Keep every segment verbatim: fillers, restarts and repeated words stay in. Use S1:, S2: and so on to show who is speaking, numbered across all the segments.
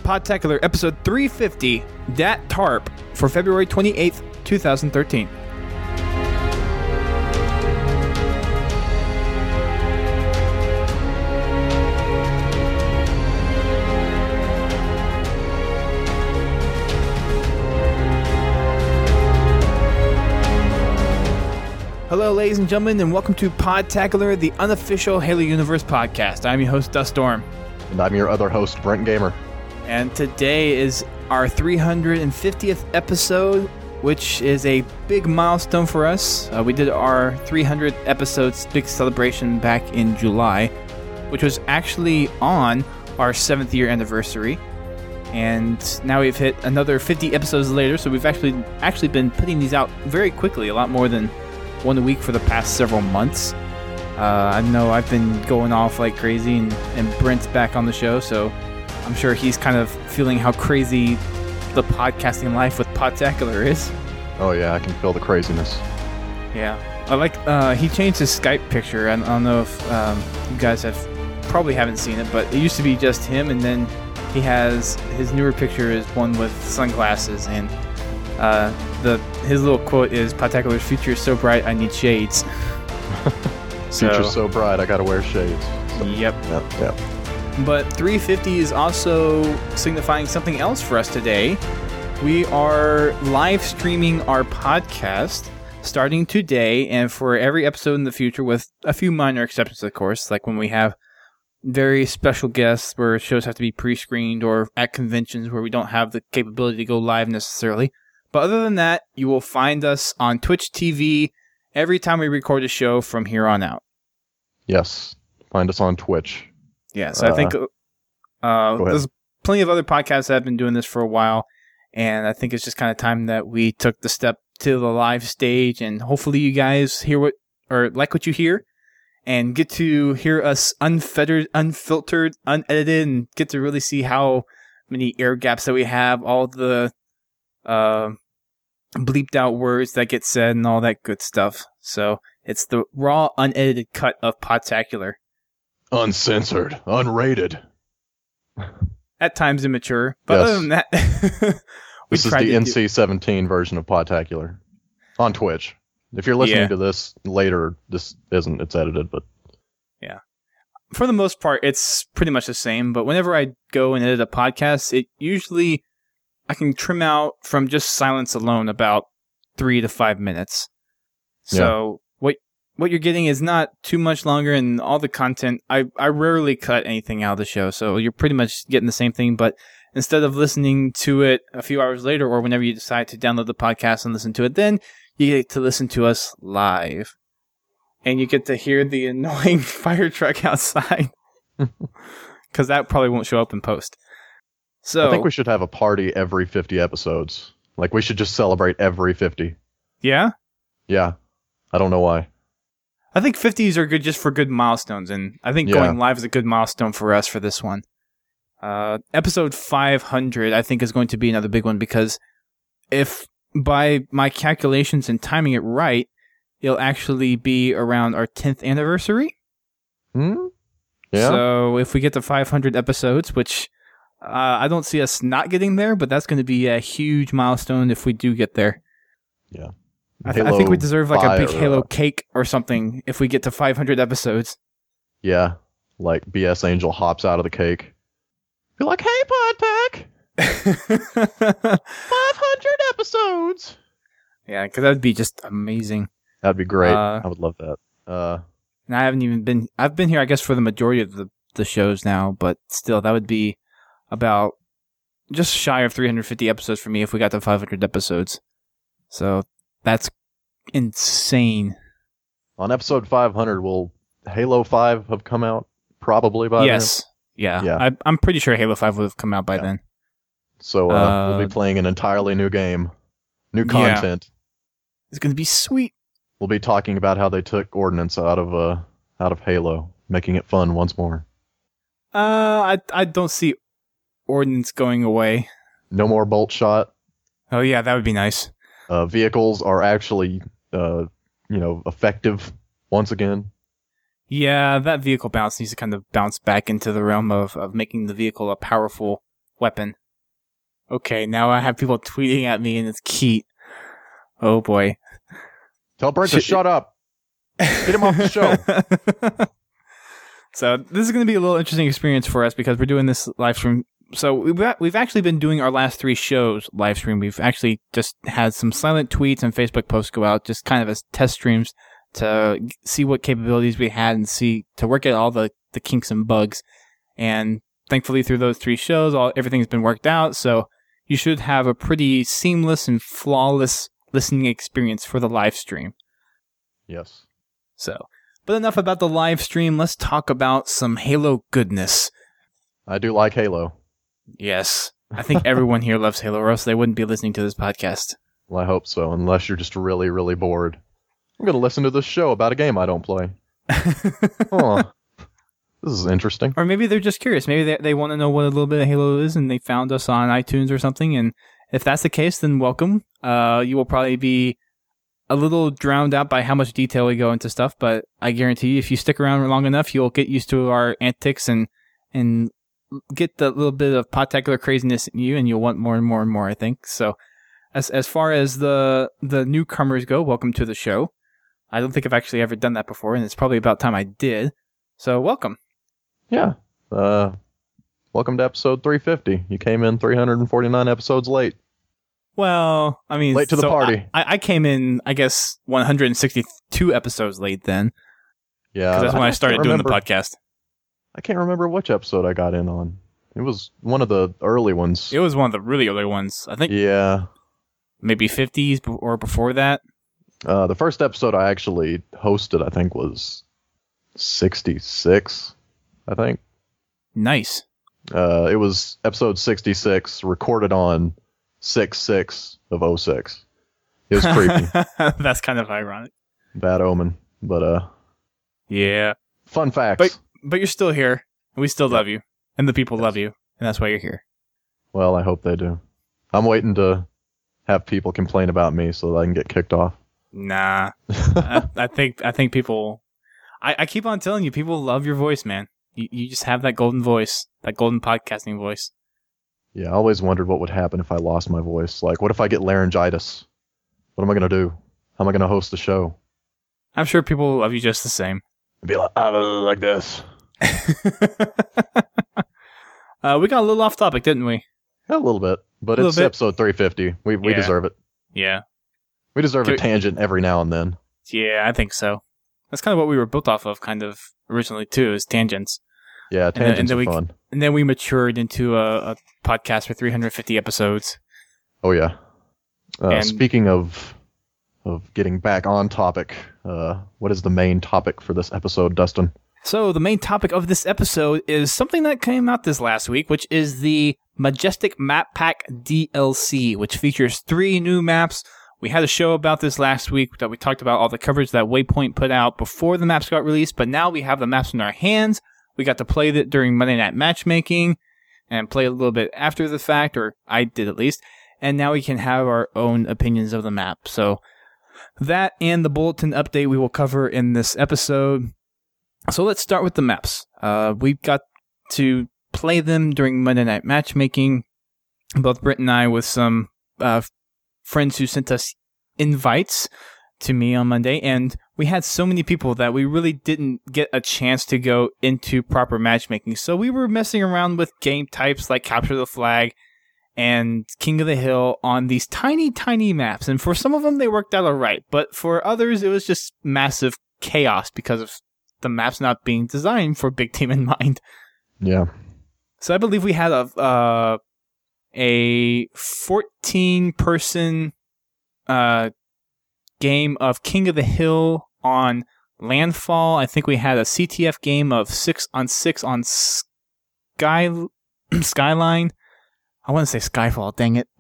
S1: Podtacular episode three fifty, Dat Tarp, for February twenty-eighth, twenty thirteen. Hello, ladies and gentlemen, and welcome to Podtacular, the unofficial Halo Universe podcast. I'm your host, Duststorm.
S2: And I'm your other host, Brent Gamer.
S1: And today is our three hundred fiftieth episode, which is a big milestone for us. Uh, we did our three hundred episodes big celebration back in July, which was actually on our seventh year anniversary. And now we've hit another fifty episodes later, so we've actually actually been putting these out very quickly, a lot more than one a week for the past several months. Uh, I know I've been going off like crazy, and, and Brent's back on the show, so I'm sure he's kind of feeling how crazy the podcasting life with Podtacular is.
S2: Oh yeah, I can feel the craziness.
S1: Yeah. I like, uh, he changed his Skype picture. I, I don't know if um, you guys have, probably haven't seen it, but it used to be just him, and then he has, his newer picture is one with sunglasses, and uh, the his little quote is, "Podtacular's future is so bright, I need shades."
S2: So, future's so bright, I gotta wear shades. So,
S1: yep.
S2: Yep, yep.
S1: But three fifty is also signifying something else for us today. We are live streaming our podcast starting today, and for every episode in the future, with a few minor exceptions, of course, like when we have very special guests where shows have to be pre-screened, or at conventions where we don't have the capability to go live necessarily. But other than that, you will find us on Twitch T V every time we record a show from here on out.
S2: Yes. Find us on Twitch.
S1: Yeah, so uh, I think uh, there's plenty of other podcasts that have been doing this for a while, and I think it's just kind of time that we took the step to the live stage, and hopefully you guys hear what, or like what you hear, and get to hear us unfettered, unfiltered, unedited, and get to really see how many air gaps that we have, all the uh, bleeped out words that get said, and all that good stuff. So it's the raw, unedited cut of Podtacular.
S2: Uncensored, unrated.
S1: At times immature, but
S2: yes.
S1: Other than that,
S2: this is the N C seventeen version of Podtacular on Twitch. If you're listening
S1: yeah.
S2: to this later, this isn't, it's edited, but
S1: yeah. For the most part, it's pretty much the same, but whenever I go and edit a podcast, it usually, I can trim out from just silence alone about three to five minutes. So yeah. what what you're getting is not too much longer, and all the content, I, I rarely cut anything out of the show, so you're pretty much getting the same thing, but instead of listening to it a few hours later, or whenever you decide to download the podcast and listen to it, then you get to listen to us live. And you get to hear the annoying fire truck outside, because that probably won't show up in post. So
S2: I think we should have a party every fifty episodes. Like, we should just celebrate every fifty.
S1: Yeah?
S2: Yeah. I don't know why.
S1: I think fifties are good just for good milestones, and I think yeah. going live is a good milestone for us for this one. Uh, episode five hundred, I think, is going to be another big one, because if, by my calculations and timing it right, it'll actually be around our tenth anniversary.
S2: Hmm? Yeah.
S1: So if we get to five hundred episodes, which uh, I don't see us not getting there, but that's going to be a huge milestone if we do get there.
S2: Yeah.
S1: I, th- I think we deserve like a big Halo cake or something if we get to five hundred episodes.
S2: Yeah, like B S Angel hops out of the cake. Be like, "Hey, Podpack, five hundred episodes."
S1: Yeah, because that would be just amazing.
S2: That'd be great.
S1: Uh,
S2: I would love that. Uh,
S1: and I haven't even been. I've been here, I guess, for the majority of the the shows now, but still, that would be about just shy of three hundred fifty episodes for me if we got to five hundred episodes. So. That's insane.
S2: On episode five hundred, will Halo five have come out? Probably by
S1: yes.
S2: then?
S1: Yeah.
S2: Yeah.
S1: I, I'm pretty sure Halo five would have come out by yeah. then.
S2: So uh, uh, we'll be playing an entirely new game. New content.
S1: Yeah. It's going to be sweet.
S2: We'll be talking about how they took Ordnance out of uh, out of Halo, making it fun once more.
S1: Uh, I, I don't see Ordnance going away.
S2: No more bolt shot.
S1: Oh, yeah, that would be nice.
S2: Uh, vehicles are actually, uh, you know, effective once again.
S1: Yeah, that vehicle bounce needs to kind of bounce back into the realm of, of making the vehicle a powerful weapon. Okay, now I have people tweeting at me and it's Keat. Oh boy.
S2: Tell Brent to shut up. Get him off the show.
S1: So this is going to be a little interesting experience for us because we're doing this live stream. So we've we've actually been doing our last three shows live stream. We've actually just had some silent tweets and Facebook posts go out, just kind of as test streams to see what capabilities we had and see to work out all the, the kinks and bugs. And thankfully, through those three shows, all everything's been worked out. So you should have a pretty seamless and flawless listening experience for the live stream.
S2: Yes.
S1: So. But enough about the live stream. Let's talk about some Halo goodness.
S2: I do like Halo.
S1: Yes. I think everyone here loves Halo, or else they wouldn't be listening to this podcast.
S2: Well, I hope so, unless you're just really, really bored. I'm going to listen to this show about a game I don't play. Oh, this is interesting.
S1: Or maybe they're just curious. Maybe they, they want to know what a little bit of Halo is, and they found us on iTunes or something. And if that's the case, then welcome. Uh, you will probably be a little drowned out by how much detail we go into stuff, but I guarantee you, if you stick around long enough, you'll get used to our antics and and get the little bit of podtacular craziness in you, and you'll want more and more and more, I think. So as as far as the the newcomers go, welcome to the show. I don't think I've actually ever done that before, and it's probably about time I did. So welcome.
S2: Yeah. Uh, welcome to episode three fifty. You came in three hundred forty-nine episodes late.
S1: Well, I mean,
S2: late to the
S1: so
S2: party.
S1: I, I came in, I guess, one hundred sixty-two episodes late then.
S2: Yeah,
S1: because that's when I, I started doing
S2: remember,
S1: the podcast.
S2: I can't remember which episode I got in on. It was one of the early ones.
S1: It was one of the really early ones, I think.
S2: Yeah,
S1: maybe fifties or before that.
S2: Uh, the first episode I actually hosted, I think, was sixty-six. I think.
S1: Nice.
S2: Uh, it was episode sixty-six, recorded on six six of oh six. It was creepy.
S1: That's kind of ironic.
S2: Bad omen, but uh
S1: yeah.
S2: Fun facts.
S1: But but you're still here, and we still love you, and the people yes. love you, and that's why you're here.
S2: Well, I hope they do. I'm waiting to have people complain about me so that I can get kicked off.
S1: Nah. I, I think I think people I, I keep on telling you, people love your voice, man. You you just have that golden voice, that golden podcasting voice.
S2: Yeah, I always wondered what would happen if I lost my voice. Like, what if I get laryngitis? What am I going to do? How am I going to host the show?
S1: I'm sure people will love you just the same.
S2: I'd be like, uh, like this.
S1: uh, we got a little off topic, didn't we?
S2: Yeah, a little bit. But it's bit. episode three fifty. We we yeah. deserve it.
S1: Yeah.
S2: We deserve Can a tangent every now and then.
S1: Yeah, I think so. That's kind of what we were built off of, kind of, originally, too, is tangents.
S2: Yeah, tangents and then, and then
S1: are
S2: we, fun.
S1: And then we matured into a, a podcast for three hundred fifty episodes.
S2: Oh, yeah. Uh, speaking of of getting back on topic, uh, what is the main topic for this episode, Dustin?
S1: So the main topic of this episode is something that came out this last week, which is the Majestic Map Pack D L C, which features three new maps. We had a show about this last week that we talked about all the coverage that Waypoint put out before the maps got released, but now we have the maps in our hands. We got to play it during Monday Night Matchmaking and play a little bit after the fact, or I did at least, and now we can have our own opinions of the map. So that and the bulletin update we will cover in this episode. So let's start with the maps. Uh, we got to play them during Monday Night Matchmaking, both Britt and I, with some uh, friends who sent us invites to me on Monday, and we had so many people that we really didn't get a chance to go into proper matchmaking. So we were messing around with game types like Capture the Flag and King of the Hill on these tiny, tiny maps. And for some of them, they worked out all right. But for others, it was just massive chaos because of the maps not being designed for big team in mind.
S2: Yeah.
S1: So I believe we had a uh, a fourteen-person uh, game of King of the Hill on Landfall. I think we had a C T F game of six on six on Sky Skyline. I want to say Skyfall, dang it.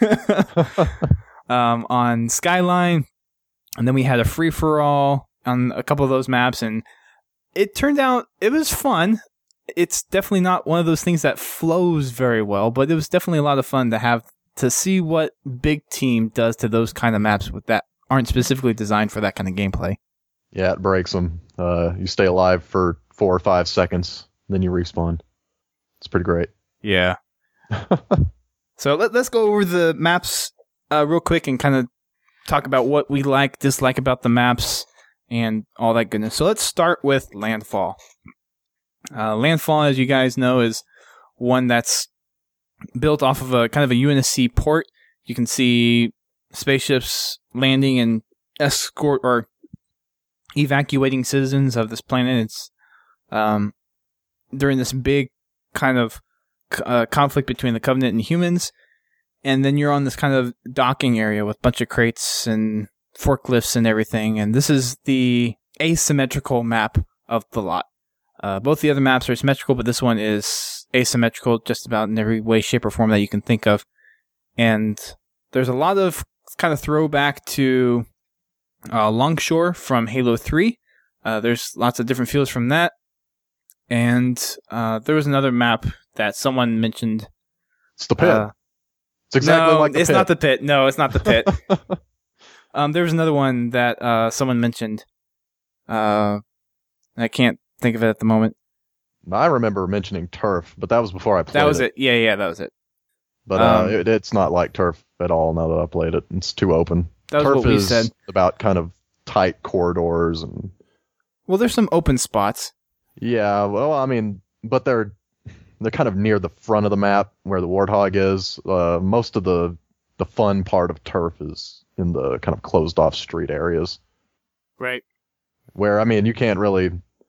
S1: um, on Skyline. And then we had a free-for-all on a couple of those maps. And it turned out it was fun. It's definitely not one of those things that flows very well, but it was definitely a lot of fun to have to see what Big Team does to those kind of maps with that aren't specifically designed for that kind of gameplay.
S2: Yeah, it breaks them. Uh, you stay alive for four or five seconds, then you respawn. It's pretty great.
S1: Yeah. So let, let's go over the maps uh, real quick and kind of talk about what we like, dislike about the maps, and all that goodness. So let's start with Landfall. Uh, Landfall, as you guys know, is one that's built off of a kind of a U N S C port. You can see spaceships landing and escort or evacuating citizens of this planet. It's um, during this big kind of uh, conflict between the Covenant and humans, and then you're on this kind of docking area with a bunch of crates and forklifts and everything. And this is the asymmetrical map of the lot. Uh, both the other maps are symmetrical, but this one is asymmetrical just about in every way, shape, or form that you can think of. And there's a lot of kind of throwback to uh, Longshore from Halo three. Uh, there's lots of different feels from that. And uh, there was another map that someone mentioned.
S2: It's the pit.
S1: Uh,
S2: it's exactly
S1: no,
S2: like the
S1: it's
S2: pit.
S1: not the pit. No, it's not the pit. um, there was another one that uh, someone mentioned. Uh, I can't think of it at the moment.
S2: I remember mentioning Turf, but that was before I played it.
S1: That was it. it. Yeah, yeah, that was it.
S2: But uh,
S1: Um,
S2: it, it's not like Turf at all now that I played it. It's too open.
S1: That was
S2: Turf
S1: what we
S2: is
S1: said.
S2: about kind of tight corridors and
S1: Well, there's some open spots.
S2: yeah, well, I mean, but they're they're kind of near the front of the map where the Warthog is. Uh, most of the the fun part of Turf is in the kind of closed off street areas.
S1: Right.
S2: Where I mean, you can't really.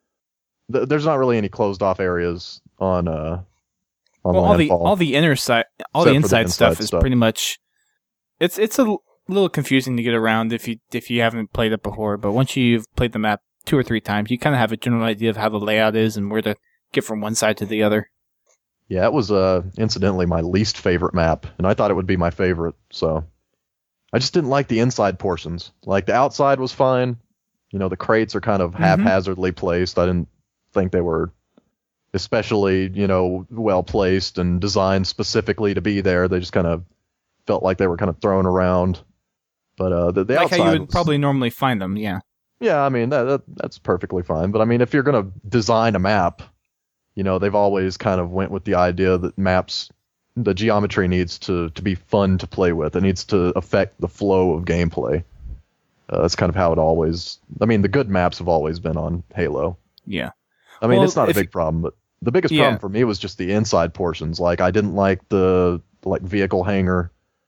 S2: Th- there's not really any closed off areas on uh on
S1: Well, all the
S2: Landfall.
S1: all the inner side, all the
S2: Except for the
S1: inside, stuff
S2: inside
S1: is
S2: stuff.
S1: pretty much. It's it's a l- little confusing to get around if you if you haven't played it before. But once you've played the map two or three times, you kind of have a general idea of how the layout is and where to get from one side to the other.
S2: Yeah, it was uh, incidentally my least favorite map, and I thought it would be my favorite, so I just didn't like the inside portions. Like, the outside was fine. You know, the crates are kind of
S1: Mhm.
S2: haphazardly placed. I didn't think they were especially, you know, well-placed and designed specifically to be there. They just kind of felt like they were kind of thrown around. But uh, the, the
S1: Like
S2: outside
S1: how you would
S2: was-
S1: probably normally find them. Yeah.
S2: yeah, I mean, that, that that's perfectly fine. But I mean, if you're going to design a map, you know, they've always kind of went with the idea that maps, the geometry needs to, to be fun to play with. It needs to affect the flow of gameplay. Uh, that's kind of how it always, I mean, the good maps have always been on Halo.
S1: Yeah.
S2: I mean,
S1: Well,
S2: it's not a
S1: if
S2: big problem, but the biggest
S1: Yeah.
S2: problem for me was just the inside portions. Like, I didn't like the, like, vehicle hangar.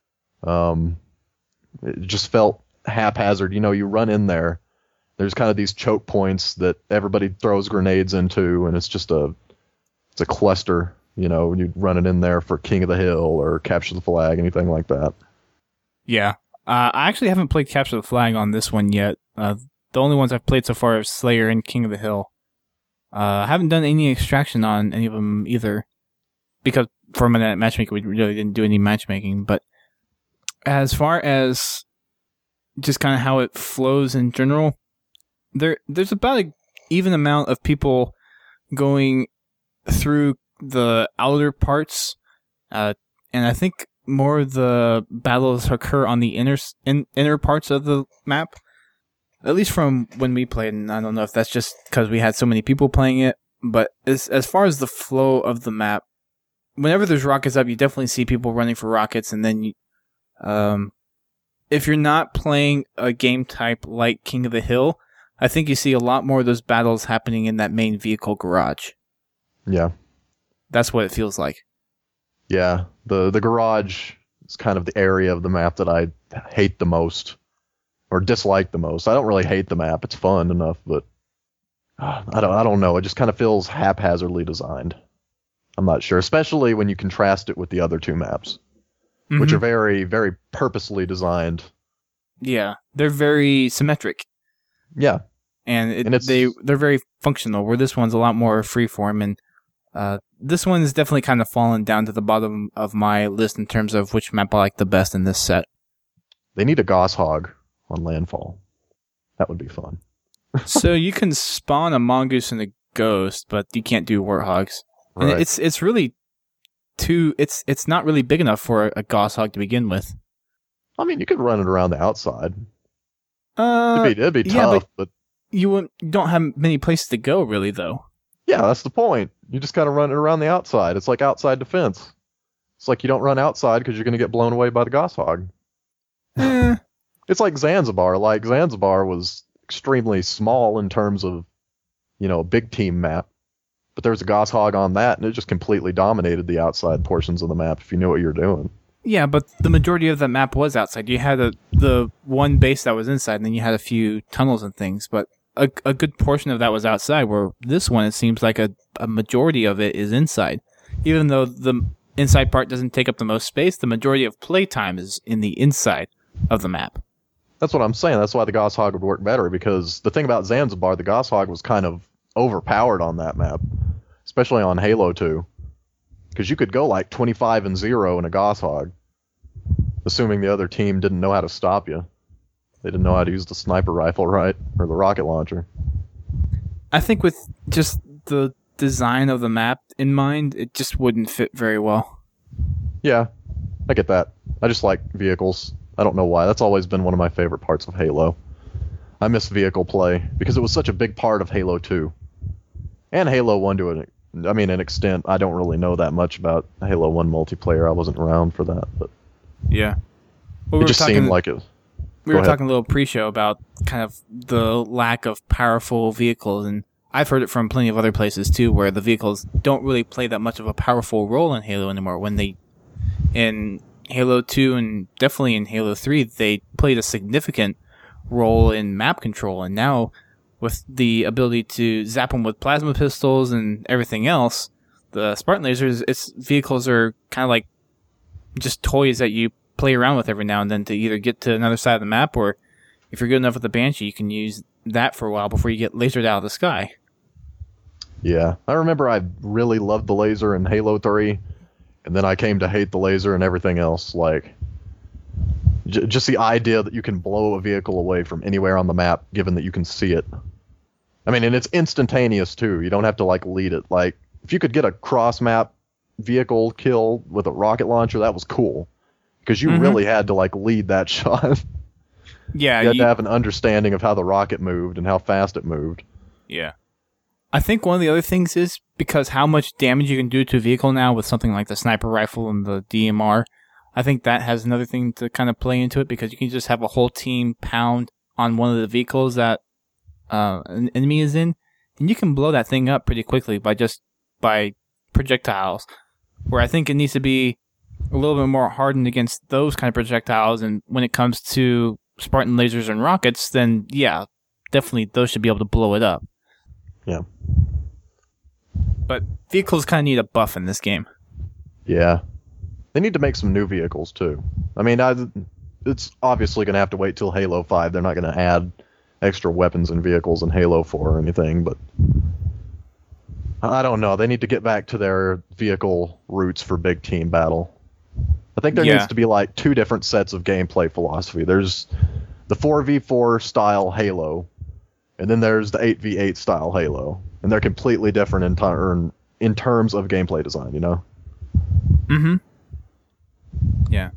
S2: Um, it just felt haphazard. You know, you run in there, there's kind of these choke points that everybody throws grenades into, and it's just a, it's a cluster. You know, you run it in there for King of the Hill or Capture the Flag, anything like that.
S1: Yeah. Uh, I actually haven't played Capture the Flag on this one yet. Uh, the only ones I've played so far are Slayer and King of the Hill. Uh, I haven't done any extraction on any of them either, because for a minute at Matchmaker we really didn't do any matchmaking. But as far as just kind of how it flows in general, there there's about an even amount of people going through the outer parts, uh, and I think more of the battles occur on the inner in, inner parts of the map. At least from when we played, and I don't know if that's just because we had so many people playing it, but as as far as the flow of the map, whenever there's rockets up, you definitely see people running for rockets, and then you, um, if you're not playing a game type like King of the Hill, I think you see a lot more of those battles happening in that main vehicle garage.
S2: Yeah.
S1: That's what it feels like.
S2: Yeah. The, the garage is kind of the area of the map that I hate the most. Or dislike the most. I don't really hate the map. It's fun enough, but uh, I don't. I don't know. It just kind of feels haphazardly designed. I'm not sure, especially when you contrast it with the other two maps, which are very, very purposely designed.
S1: Yeah, they're very symmetric.
S2: Yeah,
S1: and, it,
S2: And it's-
S1: they they're very functional. Where this one's a lot more freeform, and uh, this one is definitely kind of fallen down to the bottom of my list in terms of which map I like the best in this set.
S2: they need a Goshawk on Landfall. That would be fun.
S1: So you can spawn a mongoose and a ghost, but you can't do warthogs. And
S2: Right.
S1: it's it's really too it's it's not really big enough for a, a goshawk to begin with.
S2: I mean, you could run it around the outside.
S1: Uh,
S2: It'd be, it'd be
S1: yeah,
S2: tough, but,
S1: you wouldn't, you don't have many places to go, really, though.
S2: yeah, that's the point. You just gotta run it around the outside. It's like outside defense. It's like you don't run outside because you're going to get blown away by the Goshawk.
S1: Eh,
S2: It's like Zanzibar. Like Zanzibar was extremely small in terms of, you know, a big team map. But there was a Goshawk on that, and it just completely dominated the outside portions of the map if you knew what you were doing.
S1: yeah, but the majority of the map was outside. You had a, the one base that was inside, and then you had a few tunnels and things. But a, a good portion of that was outside, where this one, it seems like a, a majority of it is inside. Even though the inside part doesn't take up the most space, the majority of playtime is in the inside of the map.
S2: That's what I'm saying. That's why the Goshawk would work better, because the thing about Zanzibar, the Goshawk was kind of overpowered on that map, especially on Halo two, because you could go like twenty-five and zero in a Goshawk, assuming the other team didn't know how to stop you. They didn't know how to use the sniper rifle right, or the rocket launcher.
S1: I think with just the design of the map in mind, it just wouldn't fit very well.
S2: Yeah, I get that. I just like vehicles. I don't know why. That's always been one of my favorite parts of Halo. I miss vehicle play because it was such a big part of Halo two. And Halo one to an, I mean, an extent. I don't really know that much about Halo one multiplayer. I wasn't around for that, but
S1: Yeah. Well, we
S2: it
S1: were
S2: just
S1: talking,
S2: seemed like it.
S1: We
S2: Go
S1: were
S2: ahead.
S1: talking a little pre-show about kind of the lack of powerful vehicles, and I've heard it from plenty of other places too, where the vehicles don't really play that much of a powerful role in Halo anymore. When they, in Halo two and definitely in Halo three, they played a significant role in map control, and now with the ability to zap them with plasma pistols and everything else, the Spartan lasers, its vehicles are kind of like just toys that you play around with every now and then to either get to another side of the map, or if you're good enough with the Banshee, you can use that for a while before you get lasered out of the sky.
S2: Yeah, I remember I really loved the laser in Halo three, and then I came to hate the laser and everything else. Like, j- just the idea that you can blow a vehicle away from anywhere on the map, given that you can see it. I mean, and it's instantaneous too. You don't have to like lead it. Like, if you could get a cross-map vehicle kill with a rocket launcher, that was cool, because you
S1: Mhm.
S2: really had to like lead that shot.
S1: Yeah,
S2: You had
S1: you-
S2: to have an understanding of how the rocket moved and how fast it moved.
S1: yeah. I think one of the other things is because how much damage you can do to a vehicle now with something like the sniper rifle and the D M R. I think that has another thing to kind of play into it, because you can just have a whole team pound on one of the vehicles that uh, an enemy is in, and you can blow that thing up pretty quickly by just by projectiles. Where I think it needs to be a little bit more hardened against those kind of projectiles, and when it comes to Spartan lasers and rockets, then yeah, definitely those should be able to blow it up.
S2: Yeah.
S1: But vehicles kind of need a buff in this game.
S2: Yeah. They need to make some new vehicles, too. I mean, I, it's obviously going to have to wait till Halo five. They're not going to add extra weapons and vehicles in Halo four or anything, but I don't know. They need to get back to their vehicle roots for big team battle. I think there
S1: Yeah.
S2: needs to be like two different sets of gameplay philosophy. There's the four v four style Halo, and then there's the eight v eight style Halo. And they're completely different in, ter- in terms of gameplay design, you know?
S1: Mm-hmm. Yeah.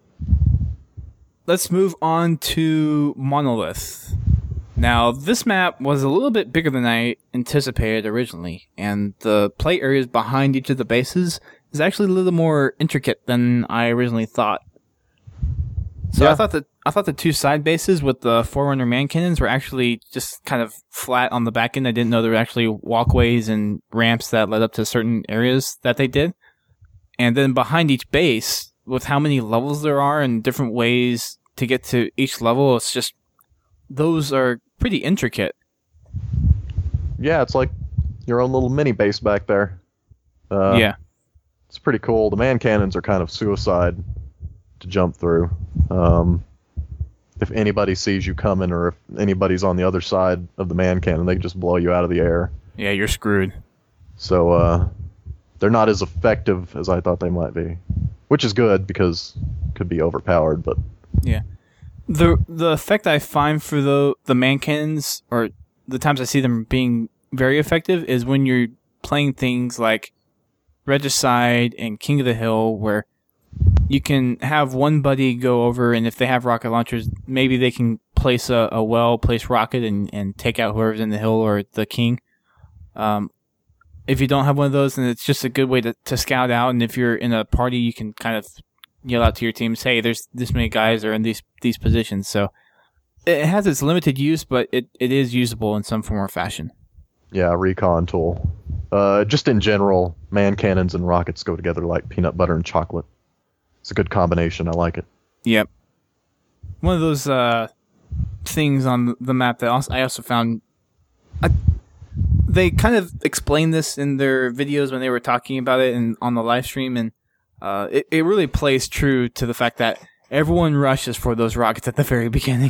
S1: Let's move on to Monolith. Now, this map was a little bit bigger than I anticipated originally, and the play areas behind each of the bases is actually a little more intricate than I originally thought. So
S2: Yeah.
S1: I thought that I thought the two side bases with the Forerunner man cannons were actually just kind of flat on the back end. I didn't know there were actually walkways and ramps that led up to certain areas that they did. And then behind each base, with how many levels there are and different ways to get to each level, it's just, those are pretty intricate.
S2: Yeah, it's like your own little mini base back there. Uh,
S1: yeah.
S2: It's pretty cool. The man cannons are kind of suicide to jump through. Um, if anybody sees you coming, or if anybody's on the other side of the man cannon, they can just blow you out of the air.
S1: Yeah, you're screwed.
S2: So uh, they're not as effective as I thought they might be, which is good because it could be overpowered. But
S1: Yeah. The the effect I find for the the man cannons, or the times I see them being very effective, is when you're playing things like Regicide and King of the Hill, where you can have one buddy go over, and if they have rocket launchers, maybe they can place a, a well-placed rocket and, and take out whoever's in the hill or the king. Um, if you don't have one of those, then it's just a good way to, to scout out. And if you're in a party, you can kind of yell out to your teams, hey, there's this many guys are in these these positions. So it has its limited use, but it, it is usable in some form or fashion.
S2: Yeah, recon tool. Uh, just in general, man cannons and rockets go together like peanut butter and chocolate. It's a good combination. I like it.
S1: Yep. One of those uh, things on the map that also, I also found... I, they kind of explained this in their videos when they were talking about it and on the live stream, and uh, it, it really plays true to the fact that everyone rushes for those rockets at the very beginning.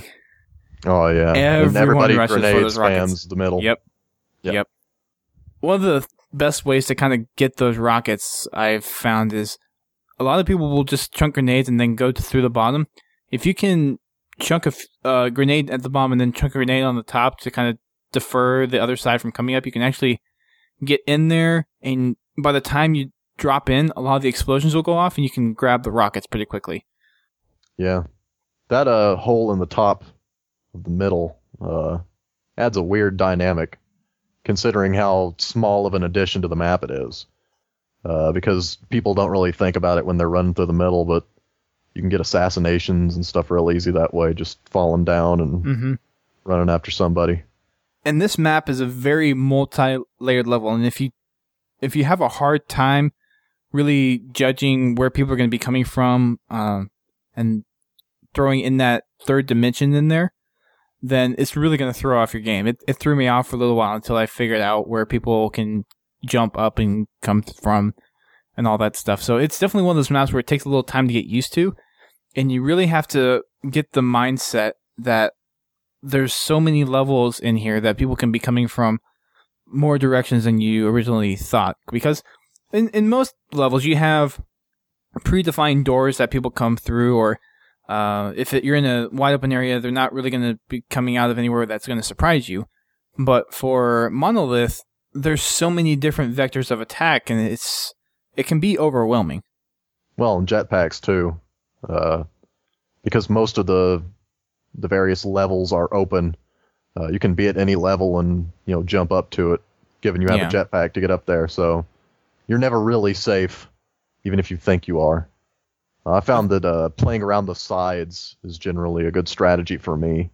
S2: Oh, yeah.
S1: Everyone
S2: and everybody
S1: rushes
S2: grenades
S1: for those rockets.
S2: spams the middle.
S1: Yep.
S2: Yep.
S1: Yep. One of the best ways to kind of get those rockets I've found is a lot of people will just chunk grenades and then go to, through the bottom. If you can chunk a f- uh, grenade at the bottom and then chunk a grenade on the top to kind of defer the other side from coming up, you can actually get in there, and by the time you drop in, a lot of the explosions will go off and you can grab the rockets pretty quickly.
S2: Yeah. That uh, hole in the top of the middle uh, adds a weird dynamic, considering how small of an addition to the map it is. Uh, because people don't really think about it when they're running through the middle, but you can get assassinations and stuff real easy that way, just falling down and
S1: mm-hmm.
S2: running after somebody.
S1: And this map is a very multi-layered level, and if you if you have a hard time really judging where people are going to be coming from, um, and throwing in that third dimension in there, then it's really going to throw off your game. It, it threw me off for a little while until I figured out where people can jump up and come from and all that stuff. So it's definitely one of those maps where it takes a little time to get used to, and you really have to get the mindset that there's so many levels in here that people can be coming from more directions than you originally thought. Because in, in most levels, you have predefined doors that people come through, or uh, if it, you're in a wide open area, they're not really going to be coming out of anywhere that's going to surprise you. But for Monolith, there's so many different vectors of attack, and it's it can be overwhelming.
S2: Well, and jetpacks too, uh, because most of the the various levels are open. Uh, you can be at any level and you know jump up to it, given you have
S1: Yeah.
S2: a jetpack to get up there. So you're never really safe, even if you think you are. Uh, I found that uh, playing around the sides is generally a good strategy for me,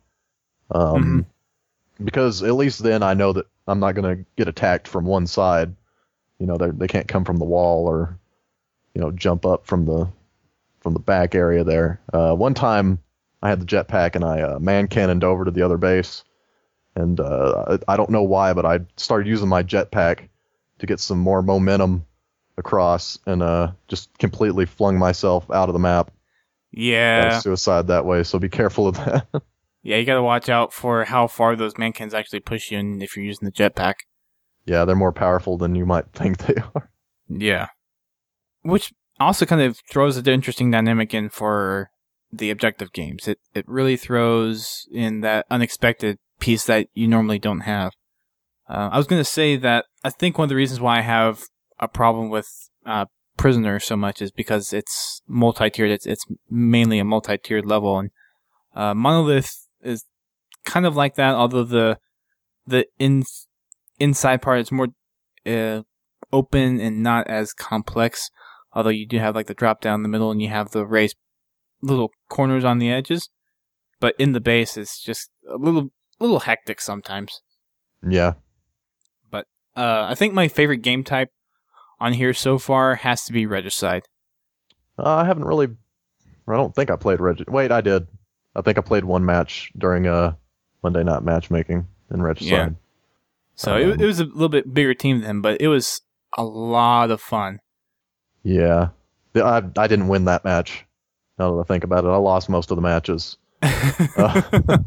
S2: um,
S1: Mm-hmm.
S2: because at least then I know that I'm not going to get attacked from one side. You know, they they can't come from the wall or you know jump up from the from the back area there. Uh, one time I had the jetpack and I uh, man cannoned over to the other base, and uh, I, I don't know why, but I started using my jetpack to get some more momentum across, and uh, just completely flung myself out of the map.
S1: Yeah.
S2: Got a suicide that way, so be careful of that.
S1: Yeah, you got to watch out for how far those mankins actually push you in if you're using the jetpack.
S2: Yeah, they're more powerful than you might think they are.
S1: Yeah. Which also kind of throws an interesting dynamic in for the objective games. It it really throws in that unexpected piece that you normally don't have. Uh, I was going to say that I think one of the reasons why I have a problem with uh, Prisoner so much is because it's multi-tiered. It's, it's mainly a multi-tiered level, and uh, Monolith is kind of like that, although the the in, inside part is more uh, open and not as complex, although you do have like the drop down in the middle and you have the raised little corners on the edges, but in the base it's just a little little hectic sometimes.
S2: Yeah.
S1: But uh, I think my favorite game type on here so far has to be Regicide.
S2: Uh, I haven't really... I don't think I played Regi... Wait, I did. I think I played one match during uh, Monday Night Matchmaking in Regicide.
S1: Yeah. So um, it, it was a little bit bigger team than him, but it was a lot of fun.
S2: Yeah. I, I didn't win that match. Now that I think about it, I lost most of the matches. uh,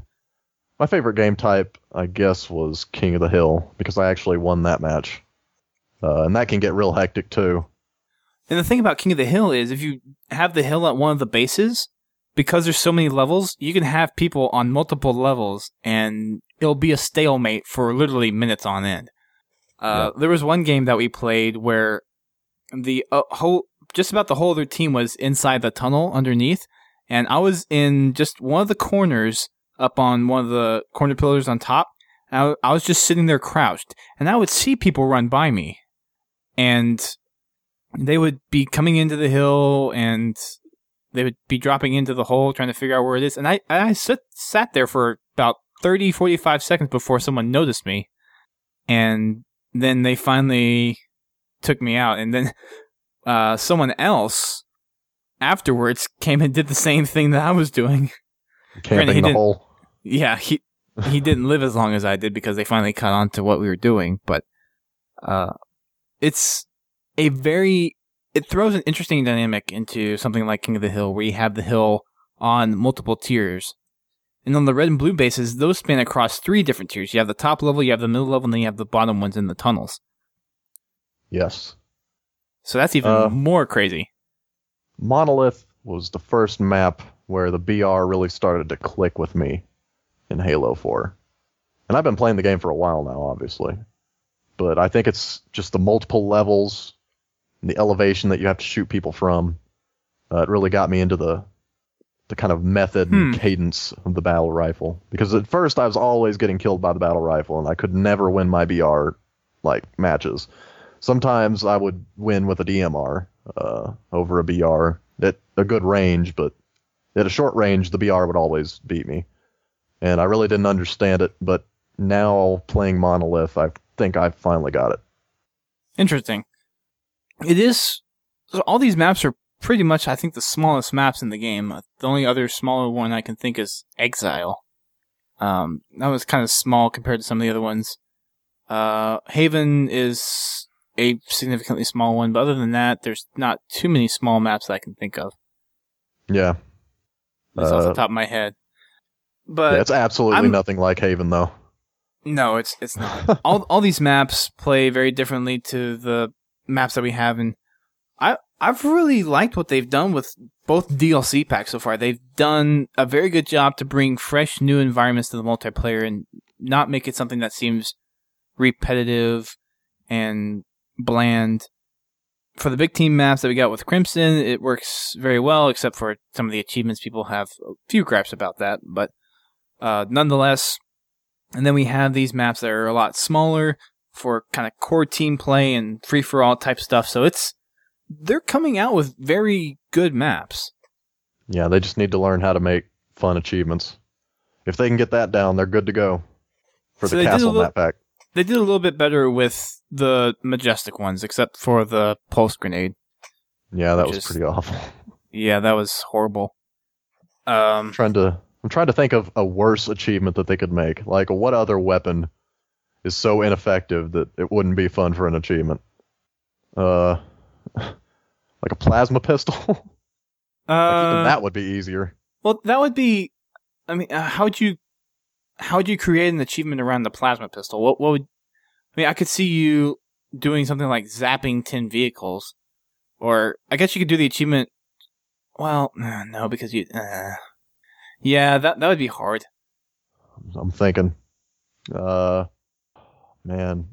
S2: my favorite game type, I guess, was King of the Hill, because I actually won that match. Uh, and that can get real hectic, too.
S1: And the thing about King of the Hill is if you have the hill at one of the bases, because there's so many levels, you can have people on multiple levels, and it'll be a stalemate for literally minutes on end. Uh, yeah. There was one game that we played where the uh, whole, just about the whole of their team was inside the tunnel underneath, and I was in just one of the corners up on one of the corner pillars on top. And I, I was just sitting there crouched, and I would see people run by me. and they would be coming into the hill, and they would be dropping into the hole, trying to figure out where it is. And I, I sit, sat there for about thirty, forty-five seconds before someone noticed me. And then they finally took me out. And then uh, someone else afterwards came and did the same thing that I was doing.
S2: Camping the hole.
S1: Yeah, he he didn't live as long as I did because they finally caught on to what we were doing. But uh, it's a very... It throws an interesting dynamic into something like King of the Hill, where you have the hill on multiple tiers. And on the red and blue bases, those span across three different tiers. You have the top level, you have the middle level, and then you have the bottom ones in the tunnels.
S2: Yes.
S1: So that's even uh, more crazy.
S2: Monolith was the first map where the B R really started to click with me in Halo four. And I've been playing the game for a while now, obviously. But I think it's just the multiple levels, the elevation that you have to shoot people from. Uh, it really got me into the the kind of method
S1: hmm.
S2: and cadence of the battle rifle. Because at first I was always getting killed by the battle rifle, and I could never win my B R like matches. Sometimes I would win with a D M R uh, over a B R at a good range, but at a short range, the B R would always beat me. And I really didn't understand it, but now playing Monolith, I think I finally got it.
S1: Interesting. It is... All these maps are pretty much, I think, the smallest maps in the game. The only other smaller one I can think is Exile. Um, that was kind of small compared to some of the other ones. Uh, Haven is a significantly small one, but other than that, there's not too many small maps that I can think of.
S2: Yeah.
S1: That's
S2: uh,
S1: off the top of my head. But
S2: yeah, it's absolutely
S1: I'm,
S2: nothing like Haven, though.
S1: No, it's it's not. all all these maps play very differently to the maps that we have, and I I've really liked what they've done with both D L C packs so far. They've done a very good job to bring fresh, new environments to the multiplayer and not make it something that seems repetitive and bland. For the big team maps that we got with Crimson, it works very well, except for some of the achievements. People have a few gripes about that, but uh, nonetheless. And then we have these maps that are a lot smaller for kind of core team play and free-for-all type stuff. So it's they're coming out with very good maps.
S2: Yeah, they just need to learn how to make fun achievements. If they can get that down, they're good to go for
S1: so
S2: the castle
S1: little,
S2: map pack.
S1: They did a little bit better with the Majestic ones, except for the Pulse Grenade.
S2: Yeah, that was
S1: is,
S2: pretty awful.
S1: Yeah, that was horrible. Um,
S2: I'm trying to I'm trying to think of a worse achievement that they could make. Like, what other weapon is so ineffective that it wouldn't be fun for an achievement? Uh, like a plasma pistol?
S1: uh,
S2: like even that would be easier.
S1: Well, that would be... I mean, uh, how would you... How would you create an achievement around the plasma pistol? What, what would... I mean, I could see you doing something like zapping tin vehicles. Or, I guess you could do the achievement... Well, no, because you... Uh, yeah, that that would be hard.
S2: I'm thinking. Uh, man,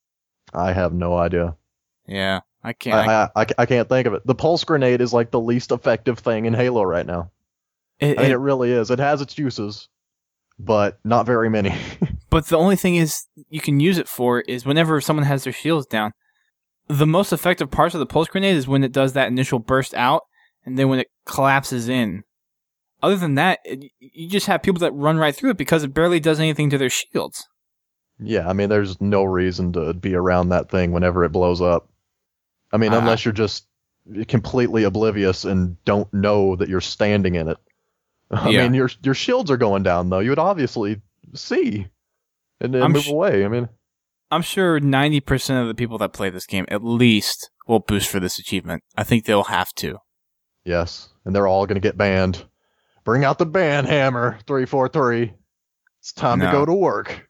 S2: I have no idea.
S1: Yeah, I can't.
S2: I, I, I, I can't think of it. The pulse grenade is like the least effective thing in Halo right now.
S1: It,
S2: I mean,
S1: it,
S2: it really is. It has its uses, but not very many.
S1: But the only thing is you can use it for is whenever someone has their shields down. The most effective parts of the pulse grenade is when it does that initial burst out, and then when it collapses in. Other than that, it, you just have people that run right through it because it barely does anything to their shields.
S2: Yeah, I mean, there's no reason to be around that thing whenever it blows up. I mean, uh, unless you're just completely oblivious and don't know that you're standing in it. I
S1: yeah.
S2: mean, your your shields are going down, though. You would obviously see and then move sh- away. I mean,
S1: I'm sure ninety percent of the people that play this game at least will boost for this achievement. I think they'll have to.
S2: Yes, and they're all going to get banned. Bring out the ban hammer, three four three. It's time no. to go to work.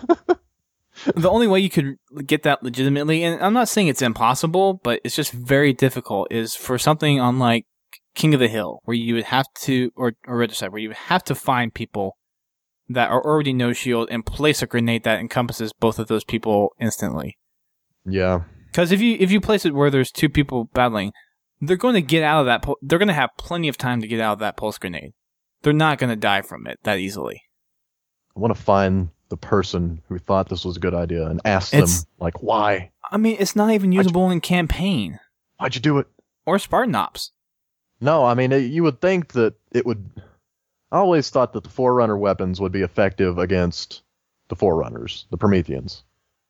S1: The only way you could get that legitimately, and I'm not saying it's impossible, but it's just very difficult, is for something on like King of the Hill, where you would have to, or, or Regicide, where you would have to find people that are already no shield and place a grenade that encompasses both of those people instantly.
S2: Yeah.
S1: Because if you if you place it where there's two people battling, they're going to get out of that. Pul- they're going to have plenty of time to get out of that pulse grenade. They're not going to die from it that easily.
S2: I want to find the person who thought this was a good idea and ask it's, them, like, why?
S1: I mean, it's not even usable in campaign
S2: Why'd you do it?
S1: or Spartan Ops.
S2: No, I mean, it, you would think that it would... I always thought that the Forerunner weapons would be effective against the Forerunners, the Prometheans.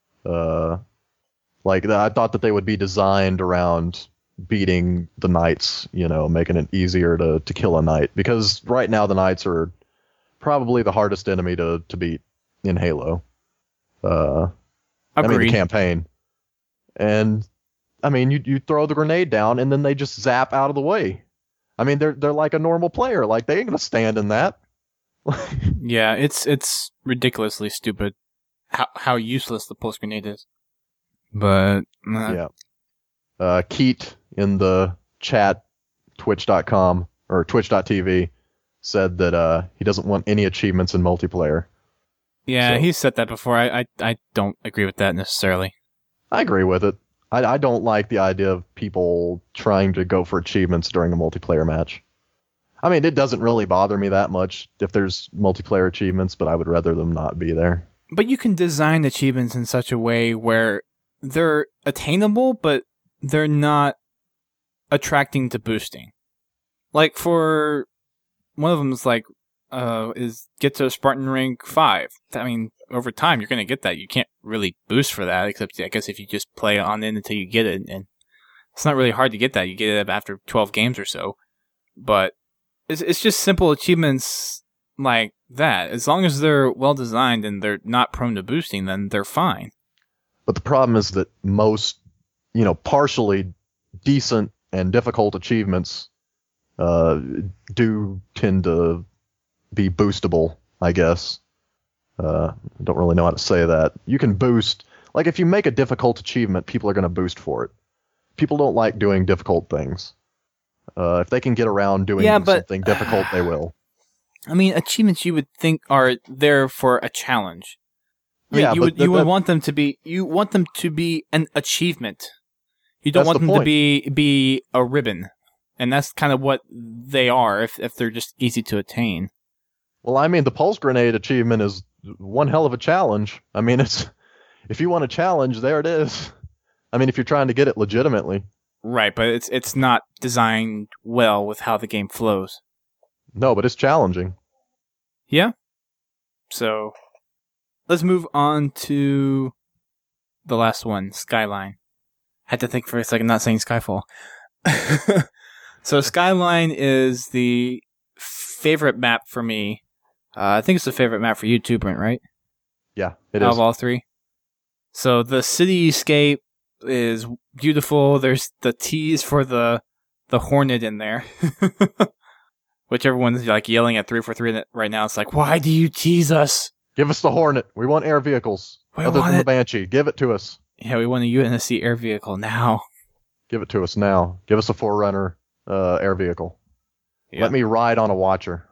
S2: Uh, like, I thought that they would be designed around beating the Knights, you know, making it easier to, to kill a Knight. Because right now the Knights are probably the hardest enemy to, to beat in Halo. Uh, I mean, the campaign. And, I mean, you you throw the grenade down, and then they just zap out of the way. I mean, they're they're like a normal player. Like, they ain't gonna stand in that.
S1: Yeah, it's it's ridiculously stupid how how useless the pulse grenade is. But uh,
S2: yeah. Uh, Keat in the chat, twitch dot com or twitch dot t v, said that uh, he doesn't want any achievements in multiplayer.
S1: Yeah,
S2: so,
S1: he's said that before. I, I I don't agree with that necessarily.
S2: I agree with it. I, I don't like the idea of people trying to go for achievements during a multiplayer match. I mean, it doesn't really bother me that much if there's multiplayer achievements, but I would rather them not be there.
S1: But you can design achievements in such a way where they're attainable, but they're not attracting to boosting. Like, for one of them is like, uh, is get to Spartan rank five. I mean, over time, you're going to get that. You can't really boost for that, except I guess if you just play on in until you get it. And it's not really hard to get that. You get it after twelve games or so. But it's it's just simple achievements like that. As long as they're well designed and they're not prone to boosting, then they're fine.
S2: But the problem is that most, you know, partially decent and difficult achievements uh, do tend to be boostable, I guess. Uh, I don't really know how to say that. You can boost, like if you make a difficult achievement, people are going to boost for it. People don't like doing difficult things. Uh, if they can get around doing
S1: yeah, but,
S2: something difficult, they will.
S1: I mean, achievements you would think are there for a challenge. I mean,
S2: yeah,
S1: you
S2: but
S1: would
S2: the,
S1: you would
S2: the,
S1: want them to be you want them to be an achievement. You don't want
S2: the
S1: them
S2: point.
S1: to be be a ribbon, and that's kind of what they are if if they're just easy to attain.
S2: Well, I mean, the pulse grenade achievement is one hell of a challenge. I mean, it's if you want a challenge, there it is. I mean, if you're trying to get it legitimately.
S1: Right, but it's it's not designed well with how the game flows.
S2: No, but it's challenging.
S1: Yeah. So, let's move on to the last one, Skyline. Had to think for a second, not saying Skyfall. So, Skyline is the favorite map for me. Uh, I think it's the favorite map for you too, Brent, right?
S2: Yeah, it
S1: Out
S2: is.
S1: of all three. So the cityscape is beautiful. There's the tease for the the Hornet in there, which everyone's like yelling at three forty-three right now. It's like, why do you tease us?
S2: Give us the Hornet. We want air vehicles.
S1: We
S2: other
S1: want
S2: than
S1: it.
S2: the Banshee. Give it to us.
S1: Yeah, we want a U N S C air vehicle now.
S2: Give it to us now. Give us a Forerunner uh, air vehicle.
S1: Yeah.
S2: Let me ride on a Watcher.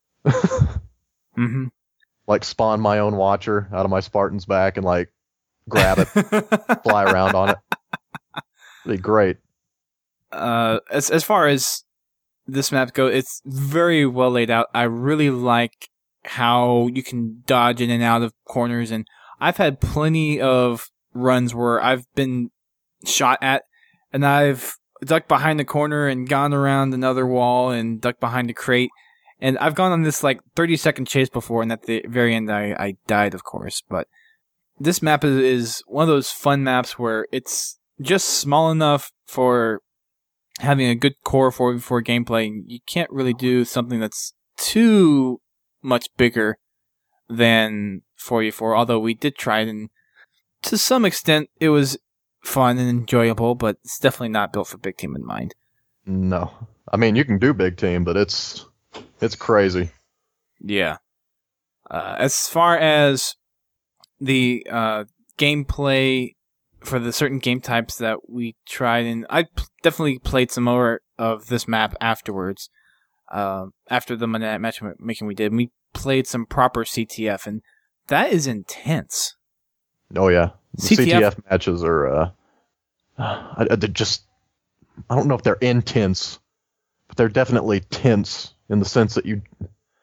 S1: Mm-hmm.
S2: Like spawn my own Watcher out of my Spartan's back and like grab it, fly around on it. It'd be great.
S1: Uh, as as far as this map goes, it's very well laid out. I really like how you can dodge in and out of corners, and I've had plenty of runs where I've been shot at, and I've ducked behind the corner and gone around another wall and ducked behind a crate. And I've gone on this like thirty second chase before, and at the very end I, I died, of course. But this map is, is one of those fun maps where it's just small enough for having a good core four v four gameplay. You can't really do something that's too much bigger than four v four, although we did try it, and to some extent it was fun and enjoyable, but it's definitely not built for big team in mind.
S2: No. I mean, you can do big team, but it's it's crazy.
S1: Yeah. Uh, as far as the uh, gameplay for the certain game types that we tried, and I p- definitely played some more of this map afterwards, uh, after the Monday Night Matchmaking we did. We played some proper C T F, and that is intense.
S2: Oh, yeah. The
S1: C T F,
S2: C T F matches are, uh, I, I- they're just, I don't know if they're intense, but they're definitely tense in the sense that you,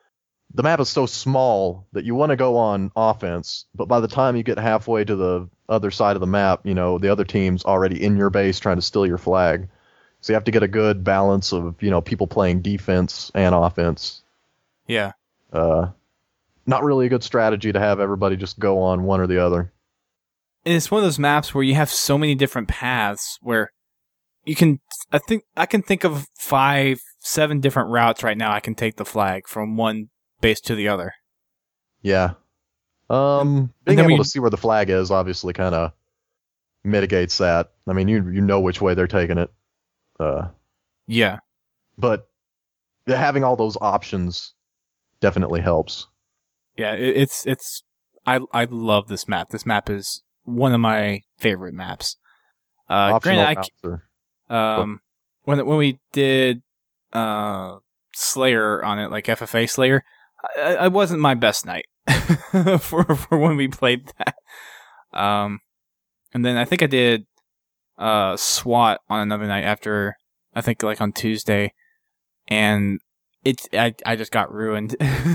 S2: the map is so small that you want to go on offense, but by the time you get halfway to the other side of the map, you know, the other team's already in your base trying to steal your flag. So you have to get a good balance of, you know, people playing defense and offense.
S1: Yeah.
S2: Uh, not really a good strategy to have everybody just go on one or the other.
S1: And it's one of those maps where you have so many different paths where you can, I think, I can think of five, seven different routes right now I can take the flag from one base to the other.
S2: Yeah. Um, being able to see where the flag is obviously kind of mitigates that. I mean, you you know which way they're taking it. Uh,
S1: yeah.
S2: But having all those options definitely helps.
S1: Yeah, it, it's it's I I love this map. This map is one of my favorite maps. Uh,
S2: Optional
S1: granted,
S2: maps
S1: I, um, when when we did uh Slayer on it, like F F A Slayer, I, I wasn't my best night for for when we played that. Um, and then I think I did uh SWAT on another night after, I think like on Tuesday, and it I I just got ruined.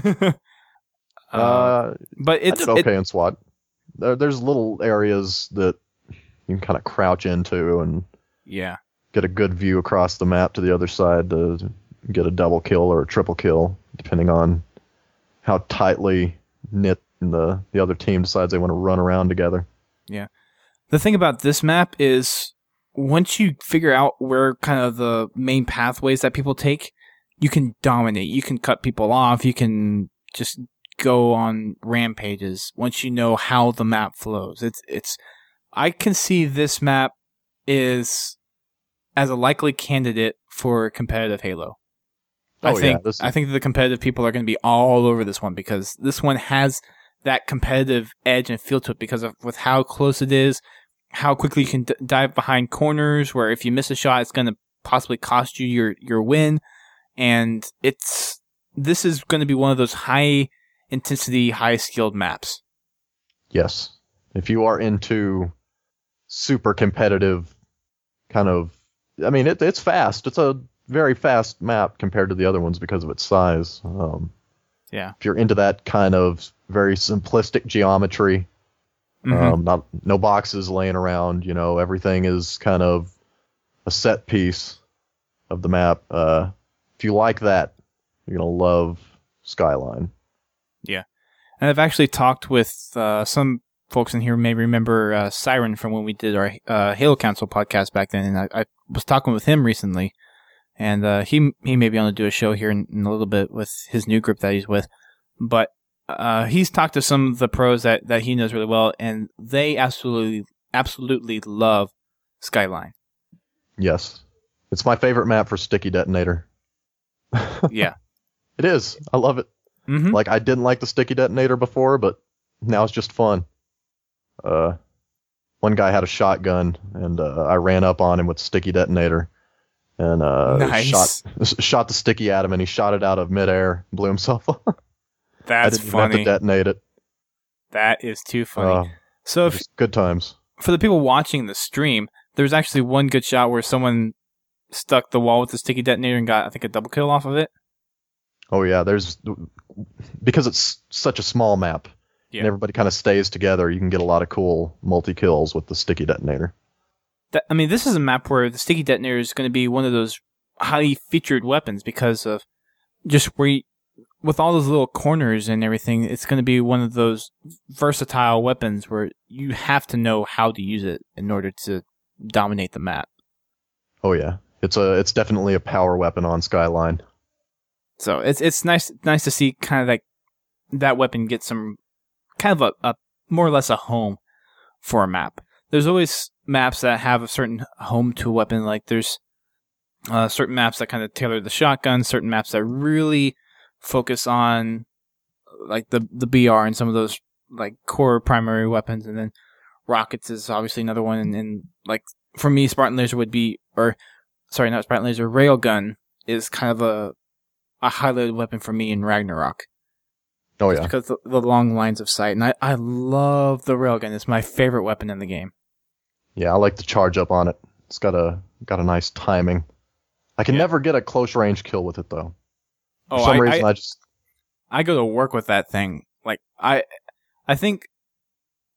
S1: uh,
S2: uh,
S1: but it's
S2: I did okay
S1: it,
S2: in SWAT. There, there's little areas that you can kind of crouch into and
S1: yeah,
S2: get a good view across the map to the other side to get a double kill or a triple kill, depending on how tightly knit the the other team decides they want to run around together.
S1: Yeah. The thing about this map is once you figure out where kind of the main pathways that people take, you can dominate. You can cut people off. You can just go on rampages once you know how the map flows. It's it's I can see this map is as a likely candidate for competitive Halo. I
S2: Oh,
S1: think
S2: yeah, this is-
S1: I think the competitive people are going to be all over this one because this one has that competitive edge and feel to it because of with how close it is, how quickly you can d- dive behind corners, where if you miss a shot, it's going to possibly cost you your, your win. And it's this is going to be one of those high intensity, high skilled maps.
S2: Yes. If you are into super competitive kind of, I mean, it, it's fast. It's a very fast map compared to the other ones because of its size. Um,
S1: Yeah.
S2: If you're into that kind of very simplistic geometry,
S1: Mm-hmm.
S2: um, not no boxes laying around, you know, everything is kind of a set piece of the map. Uh, if you like that, you're gonna love Skyline.
S1: Yeah. And I've actually talked with uh, some folks in here who may remember uh, Siren from when we did our uh, Halo Council podcast back then, and I, I was talking with him recently, and uh, he he may be on to do a show here in, in a little bit with his new group that he's with, but uh, he's talked to some of the pros that, that he knows really well, and they absolutely absolutely love Skyline.
S2: Yes, it's my favorite map for Sticky Detonator.
S1: Yeah,
S2: it is. I love it.
S1: mm-hmm.
S2: Like, I didn't like the Sticky Detonator before, but now it's just fun. Uh, one guy had a shotgun, and uh, I ran up on him with Sticky Detonator, and uh,
S1: nice.
S2: shot shot the sticky at him, and he shot it out of midair, blew himself up.
S1: That's
S2: I didn't
S1: funny.
S2: even have to detonate it.
S1: That is too funny.
S2: Uh,
S1: so, if,
S2: just good times.
S1: for the people watching the stream, there's actually one good shot where someone stuck the wall with the sticky detonator and got, I think, a double kill off of it.
S2: Oh yeah, there's because it's such a small map,
S1: Yeah.
S2: and everybody kind of stays together. You can get a lot of cool multi kills with the Sticky Detonator.
S1: That, I mean, this is a map where the sticky detonator is going to be one of those highly featured weapons because of just where you, with all those little corners and everything, it's going to be one of those versatile weapons where you have to know how to use it in order to dominate the map.
S2: Oh yeah, it's a it's definitely a power weapon on Skyline.
S1: So it's it's nice nice to see kind of like that weapon get some kind of a, a more or less a home for a map. There's always maps that have a certain home to a weapon. Like there's uh, certain maps that kind of tailor the shotgun, certain maps that really focus on like the the B R and some of those like core primary weapons, and then rockets is obviously another one. And, and like for me, Spartan Laser would be, or sorry, not Spartan Laser, Railgun is kind of a a highlighted weapon for me in Ragnarok.
S2: Oh
S1: Just
S2: yeah,
S1: because the, the long lines of sight, and I, I love the Railgun. It's my favorite weapon in the game.
S2: yeah. I like to charge up on it. It's got a got a nice timing. I can
S1: Yeah.
S2: never get a close range kill with it though. For
S1: Oh,
S2: some
S1: I,
S2: reason,
S1: I,
S2: I just
S1: I go to work with that thing. Like I, I think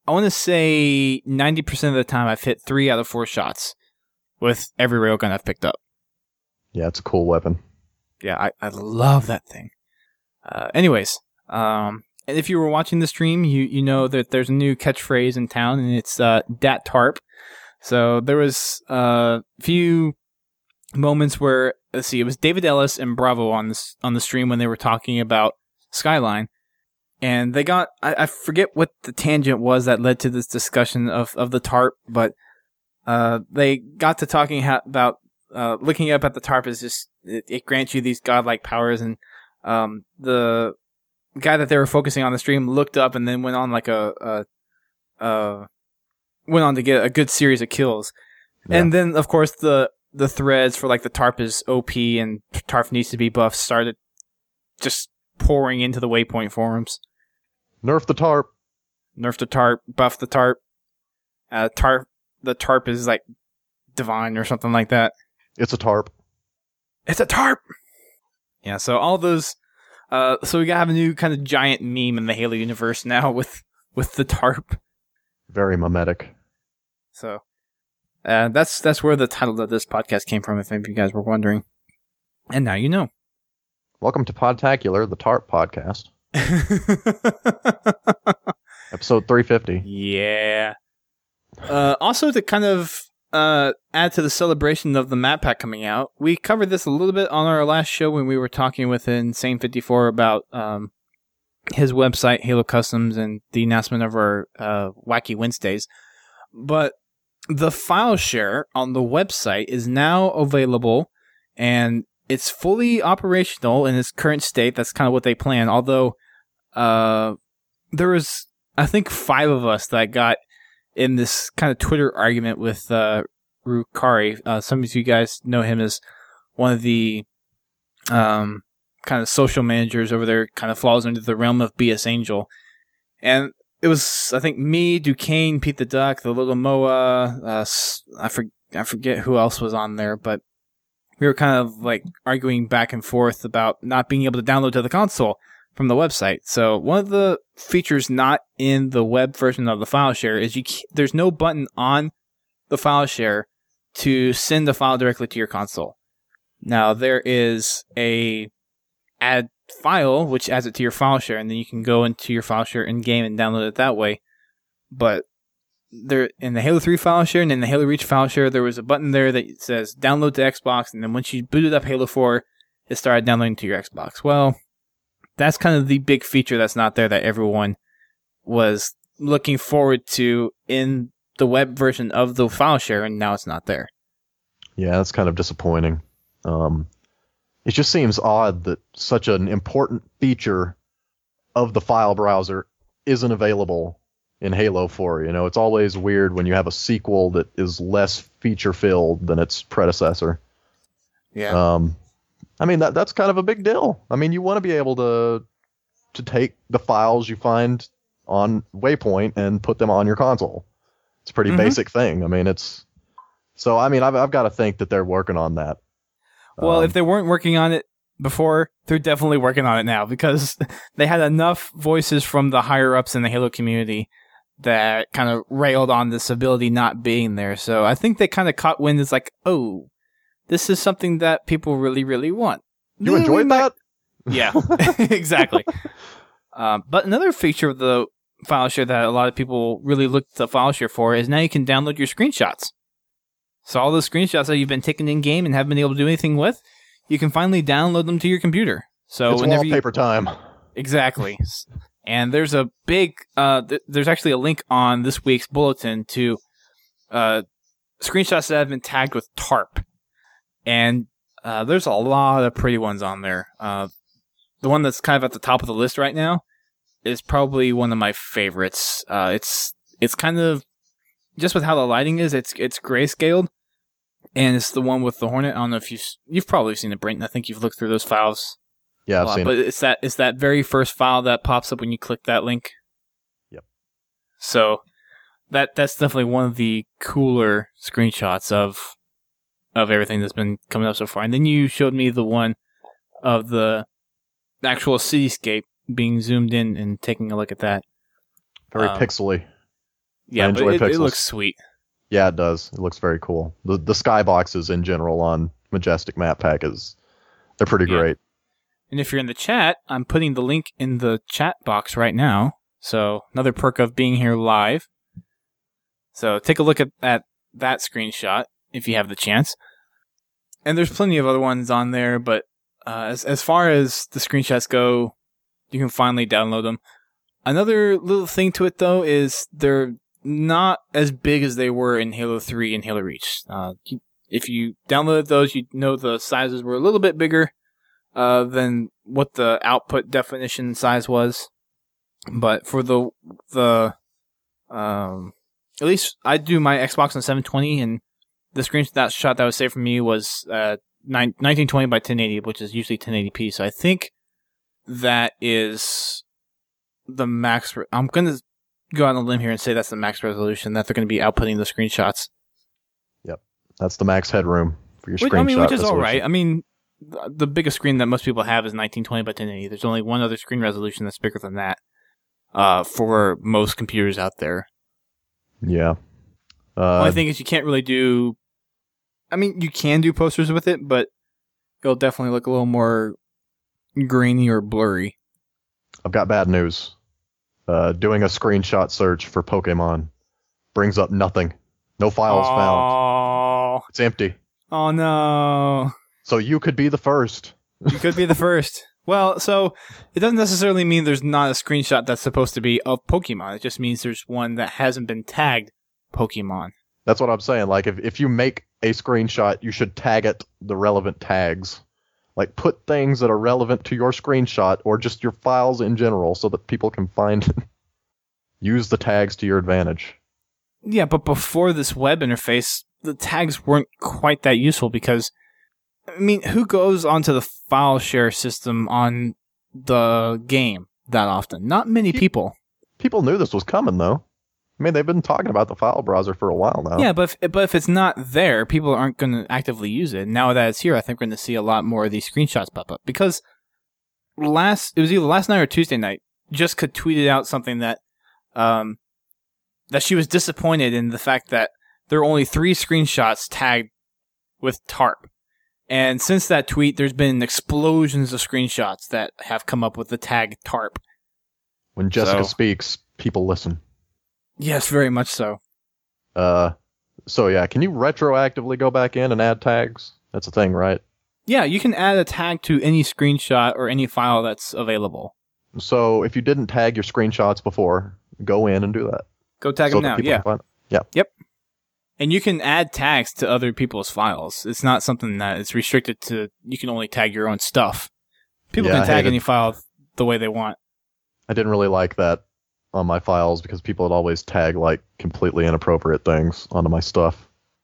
S1: I want to say ninety percent of the time I've hit three out of four shots with every railgun I've picked up.
S2: Yeah, it's a cool weapon.
S1: Yeah, I, I love that thing. Uh, anyways, um, and if you were watching the stream, you you know that there's a new catchphrase in town, and it's uh, Dat Tarp. So there was uh, a few moments where, let's see, it was David Ellis and Bravo on this on the stream when they were talking about Skyline, and they got I, I forget what the tangent was that led to this discussion of, of the tarp, but uh, they got to talking ha- about uh, looking up at the tarp is just it, it grants you these godlike powers, and um, the guy that they were focusing on the stream looked up and then went on like a, a uh went on to get a good series of kills, yeah. And then of course the the threads for like the tarp is O P and tarp needs to be buffed started just pouring into the Waypoint forums.
S2: Nerf the tarp.
S1: Nerf the tarp. Buff the tarp. Uh, tarp. The tarp is like divine or something like that.
S2: It's a tarp.
S1: It's a tarp. Yeah. So all those. Uh, so we gotta have a new kind of giant meme in the Halo universe now with with the tarp.
S2: Very mimetic.
S1: So. Uh, that's that's where the title of this podcast came from, if any of you guys were wondering. And now you know.
S2: Welcome to Podtacular, the TARP podcast. Episode three fifty.
S1: Yeah. Uh, also, to kind of uh, add to the celebration of the map pack coming out, we covered this a little bit on our last show when we were talking with Insane fifty-four about um, his website, Halo Customs, and the announcement of our uh, Wacky Wednesdays. But the file share on the website is now available, and it's fully operational in its current state. That's kind of what they plan. Although, uh, there was, I think, five of us that got in this kind of Twitter argument with uh, Rukari. Uh, some of you guys know him as one of the um, kind of social managers over there, kind of falls into the realm of B S Angel. And it was, I think, me, Duquesne, Pete the Duck, the Little Moa, uh, I, for, I forget who else was on there, but we were kind of like arguing back and forth about not being able to download to the console from the website. So one of the features not in the web version of the file share is you there's no button on the file share to send the file directly to your console. Now there is a add file which adds it to your file share, and then you can go into your file share in game and download it that way. But there in the Halo three file share and in the Halo Reach file share, there was a button there that says download to Xbox, and then once you booted up Halo four, it started downloading to your Xbox. Well, that's kind of the big feature that's not there that everyone was looking forward to in the web version of the file share, and now it's not there.
S2: Yeah, that's kind of disappointing. Um, it just seems odd that such an important feature of the file browser isn't available in Halo four. You know, it's always weird when you have a sequel that is less feature-filled than its predecessor.
S1: Yeah.
S2: Um, I mean, that that's kind of a big deal. I mean, you want to be able to to take the files you find on Waypoint and put them on your console. It's a pretty mm-hmm. basic thing. I mean, it's... So, I mean, I've, I've got to think that they're working on that.
S1: Well,
S2: um,
S1: if they weren't working on it before, they're definitely working on it now, because they had enough voices from the higher-ups in the Halo community that kind of railed on this ability not being there. So I think they kind of caught wind. It's like, oh, this is something that people really, really want.
S2: You Maybe enjoyed might... that?
S1: Yeah, exactly. Um, but another feature of the file share that a lot of people really look to the file share for is now you can download your screenshots. So all those screenshots that you've been taking in game and haven't been able to do anything with, you can finally download them to your computer. So
S2: it's
S1: whenever
S2: wallpaper
S1: you...
S2: time.
S1: Exactly. And there's a big, uh, th- there's actually a link on this week's bulletin to uh, screenshots that have been tagged with TARP. And uh, there's a lot of pretty ones on there. Uh, the one that's kind of at the top of the list right now is probably one of my favorites. Uh, it's it's kind of, just with how the lighting is, it's it's grayscaled. And it's the one with the Hornet. I don't know if you've, you've probably seen it, Brent. I think you've looked through those files.
S2: Yeah, I've
S1: lot,
S2: seen
S1: but
S2: it.
S1: it's that it's that very first file that pops up when you click that link.
S2: Yep.
S1: So that that's definitely one of the cooler screenshots of of everything that's been coming up so far. And then you showed me the one of the actual cityscape being zoomed in and taking a look at that.
S2: Very
S1: um,
S2: pixely.
S1: Yeah,
S2: I
S1: but
S2: enjoy
S1: it,
S2: pixels.
S1: it looks sweet.
S2: Yeah, it does. It looks very cool. The the skyboxes in general on Majestic Map Pack is they're pretty
S1: Yeah.
S2: great.
S1: And if you're in the chat, I'm putting the link in the chat box right now. So another perk of being here live. So take a look at, at that screenshot if you have the chance. And there's plenty of other ones on there, but uh, as as far as the screenshots go, you can finally download them. Another little thing to it, though, is they're not as big as they were in Halo three and Halo Reach. Uh, if you downloaded those, you know the sizes were a little bit bigger uh, than what the output definition size was. But for the the um, at least I do my Xbox on seven twenty, and the screenshot shot that was saved for me was uh, nineteen twenty by ten eighty, which is usually ten eighty p. So I think that is the max. Re- I'm gonna go out on a limb here and say that's the max resolution that they're going to be outputting the screenshots.
S2: Yep, that's the max headroom for your
S1: Which,
S2: screenshot.
S1: I mean, which is
S2: resolution.
S1: all right. I mean, the, the biggest screen that most people have is nineteen twenty by ten eighty. There's only one other screen resolution that's bigger than that uh, for most computers out there.
S2: Yeah. Uh,
S1: Only thing is you can't really do... I mean, you can do posters with it, but it'll definitely look a little more grainy or blurry.
S2: I've got bad news. Uh, doing a screenshot search for Pokemon brings up nothing. No files
S1: oh,
S2: found. It's empty.
S1: Oh, no.
S2: So you could be the first.
S1: You could be the first. Well, so it doesn't necessarily mean there's not a screenshot that's supposed to be of Pokemon. It just means there's one that hasn't been tagged Pokemon.
S2: That's what I'm saying. Like, if, if you make a screenshot, you should tag it the relevant tags. Like, put things that are relevant to your screenshot or just your files in general so that people can find it. Use the tags to your advantage.
S1: Yeah, but before this web interface, the tags weren't quite that useful because, I mean, who goes onto the file share system on the game that often? Not many people.
S2: People knew this was coming, though. I mean, they've been talking about the file browser for a while now.
S1: Yeah, but if, but if it's not there, people aren't going to actively use it. Now that it's here, I think we're going to see a lot more of these screenshots pop up. Because last, it was either last night or Tuesday night, Jessica tweeted out something that, um, that she was disappointed in the fact that there are only three screenshots tagged with TARP. And since that tweet, there's been explosions of screenshots that have come up with the tag TARP.
S2: When Jessica
S1: So-
S2: speaks, people listen.
S1: Yes, very much so.
S2: Uh, so yeah, can you retroactively go back in and add tags? That's a thing, right?
S1: Yeah, you can add a tag to any screenshot or any file that's available.
S2: So if you didn't tag your screenshots before, go in and do that.
S1: Go tag
S2: so
S1: them
S2: that
S1: now,
S2: people
S1: yeah.
S2: can find it. Yeah.
S1: And you can add tags to other people's files. It's not something that is restricted to, you can only tag your own stuff. People
S2: Yeah,
S1: can
S2: I
S1: tag
S2: hated-
S1: any file the way they want.
S2: I didn't really like that on my files because people would always tag like completely inappropriate things onto my stuff.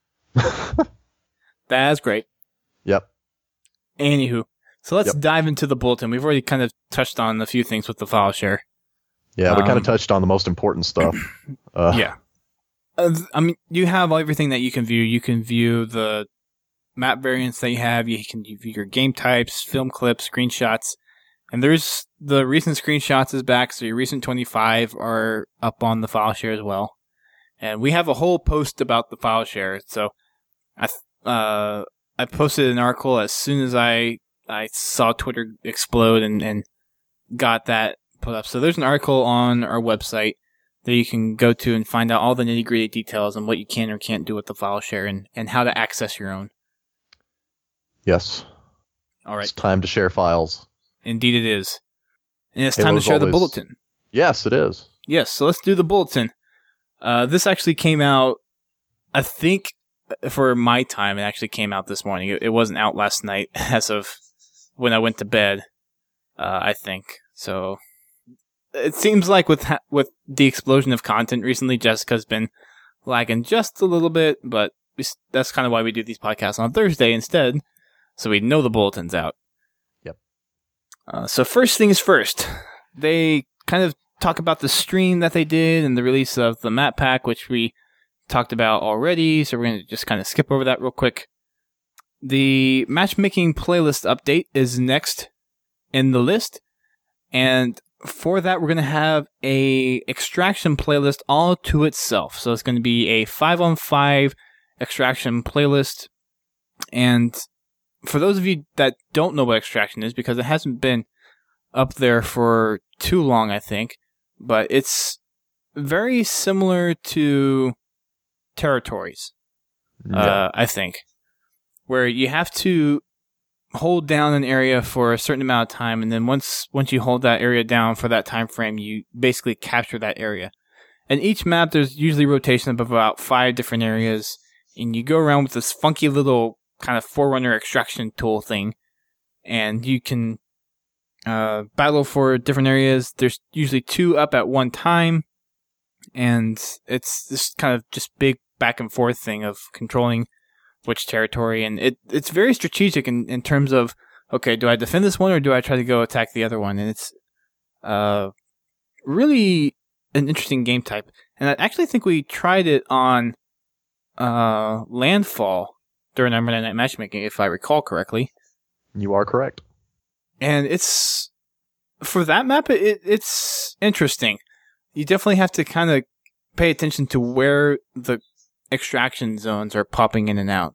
S1: That's great.
S2: Yep.
S1: Anywho, so let's
S2: Yep.
S1: dive into the bulletin. We've already kind of touched on a few things with the file share.
S2: Yeah, we kind
S1: Um,
S2: of touched on the most important stuff. Uh,
S1: Yeah. Uh, th- I mean, you have everything that you can view. You can view the map variants that you have. You can view your game types, film clips, screenshots. And there's the recent screenshots is back, so your recent twenty-five are up on the file share as well. And we have a whole post about the file share. So I th- uh I posted an article as soon as I I saw Twitter explode and, and got that put up. So there's an article on our website that you can go to and find out all the nitty-gritty details on what you can or can't do with the file share and, and how to access your own.
S2: Yes.
S1: All right.
S2: It's time to share files.
S1: Indeed it is. And it's
S2: Halo's
S1: time to share the
S2: always-
S1: bulletin.
S2: Yes, it is.
S1: Yes, so let's do the bulletin. Uh, this actually came out, I think, for my time, it actually came out this morning. It, it wasn't out last night as of when I went to bed, uh, I think. So it seems like with ha- with the explosion of content recently, Jessica's been lagging just a little bit, but we, s- that's kind of why we do these podcasts on Thursday instead, so we know the bulletin's out.
S2: Yep.
S1: Uh, so first things first, they kind of talk about the stream that they did and the release of the map pack, which we talked about already, so we're going to just kind of skip over that real quick. The matchmaking playlist update is next in the list, and for that, we're going to have a extraction playlist all to itself. So it's going to be a five on five extraction playlist. And for those of you that don't know what extraction is, because it hasn't been up there for too long, I think, but it's very similar to territories, yeah. uh, I think, where you have to hold down an area for a certain amount of time, and then once once you hold that area down for that time frame, you basically capture that area. And each map, there's usually rotation of about five different areas, and you go around with this funky little kind of Forerunner extraction tool thing, and you can uh, battle for different areas. There's usually two up at one time, and it's this kind of just big back and forth thing of controlling which territory, and it it's very strategic in, in terms of, okay, do I defend this one or do I try to go attack the other one? And it's uh really an interesting game type. And I actually think we tried it on uh Landfall during our Monday Night Matchmaking, if I recall correctly.
S2: You are correct.
S1: And it's, for that map, it it's interesting. You definitely have to kind of pay attention to where the extraction zones are popping in and out.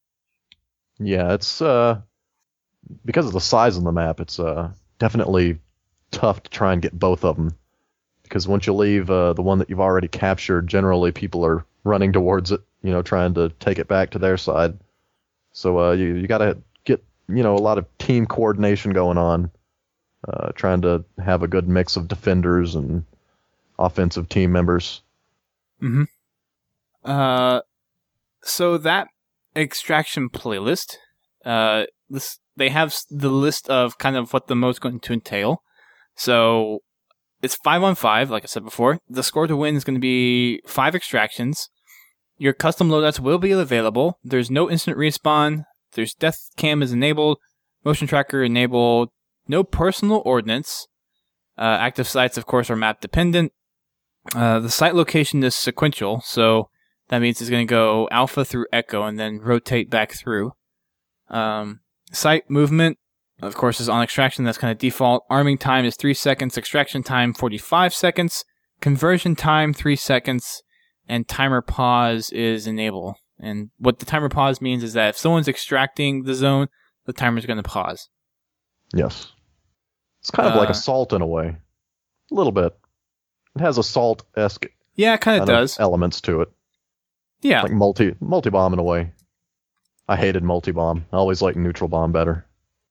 S2: Yeah, it's uh because of the size of the map, it's uh definitely tough to try and get both of them, because once you leave uh, the one that you've already captured, generally people are running towards it, you know, trying to take it back to their side. So uh you you got to get, you know, a lot of team coordination going on, uh trying to have a good mix of defenders and offensive team members.
S1: Mhm. Uh, so that extraction playlist, uh, this, they have the list of kind of what the mode's going to entail. So it's five on five, like I said before. The score to win is going to be five extractions. Your custom loadouts will be available. There's no instant respawn. There's death cam is enabled. Motion tracker enabled. No personal ordnance. Uh, active sites, of course, are map dependent. Uh, the site location is sequential, so that means it's going to go alpha through echo and then rotate back through. Um, site movement, of course, is on extraction. That's kind of default. Arming time is three seconds. Extraction time, forty-five seconds. Conversion time, three seconds. And timer pause is enable. And what the timer pause means is that if someone's extracting the zone, the timer's going to pause.
S2: Yes. It's kind of uh, like Assault in a way. A little bit. It has Assault-esque
S1: yeah, it kind of does.
S2: elements to it.
S1: Yeah.
S2: Like multi multi bomb in a way. I hated multi bomb. I always liked neutral bomb better.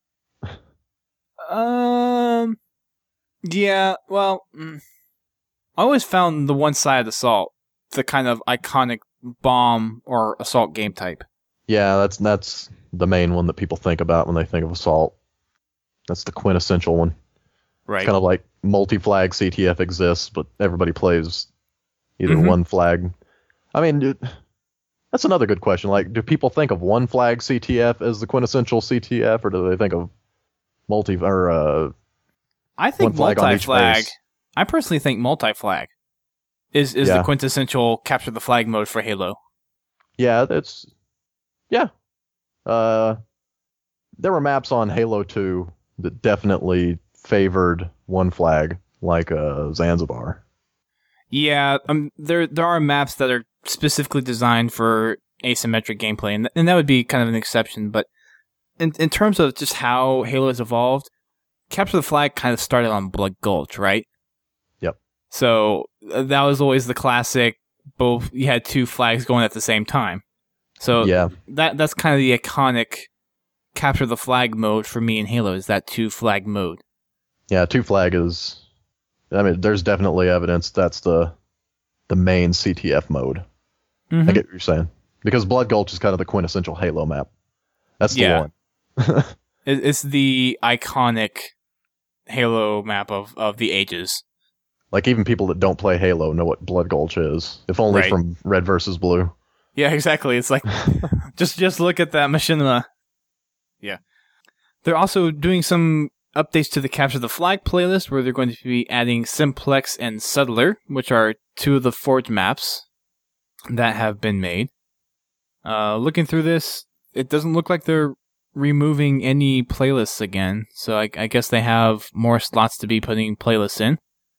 S1: um yeah, well, mm, I always found the one-sided assault the kind of iconic bomb or assault game type.
S2: Yeah, that's that's the main one that people think about when they think of Assault. That's the quintessential one.
S1: Right.
S2: It's kind of like multi-flag C T F exists, but everybody plays either
S1: mm-hmm.
S2: one flag. I mean, dude, that's another good question. Like, do people think of one flag C T F as the quintessential C T F, or do they think of multi or uh?
S1: I think multi-flag. I personally think multi-flag is is yeah. the quintessential capture the flag mode for Halo.
S2: Yeah, that's yeah. Uh, there were maps on Halo two that definitely favored one flag, like uh, Zanzibar.
S1: Yeah, um, there there are maps that are specifically designed for asymmetric gameplay, and, th- and that would be kind of an exception. But in in terms of just how Halo has evolved, Capture the Flag kind of started on Blood Gulch, right?
S2: Yep.
S1: So uh, that was always the classic. Both you had two flags going at the same time. So
S2: yeah.
S1: that that's kind of the iconic Capture the Flag mode for me in Halo, is that two flag mode.
S2: Yeah, two flag is. I mean, there's definitely evidence that's the the main C T F mode. Mm-hmm. I get what you're saying. Because Blood Gulch is kind of the quintessential Halo map. That's the
S1: yeah.
S2: one.
S1: It's the iconic Halo map of, of the ages.
S2: Like, even people that don't play Halo know what Blood Gulch is, if only right. from Red versus Blue.
S1: Yeah, exactly. It's like, just just look at that machinima. Yeah. They're also doing some updates to the Capture the Flag playlist, where they're going to be adding Simplex and Settler, which are two of the Forge maps that have been made. Uh, looking through this, it doesn't look like they're removing any playlists again, so I, I guess they have more slots to be putting playlists in.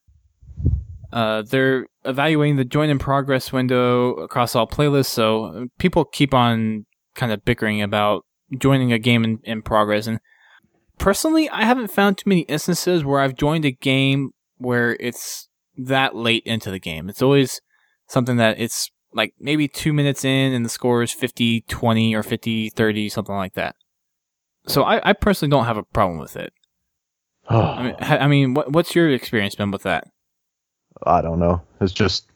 S1: Uh, they're evaluating the join in progress window across all playlists, so people keep on kind of bickering about joining a game in, in progress. And personally, I haven't found too many instances where I've joined a game where it's that late into the game. It's always something that it's like maybe two minutes in and the score is fifty twenty or fifty thirty, something like that. So I, I personally don't have a problem with it. I mean, ha- I mean what, what's your experience been with that?
S2: I don't know. It's just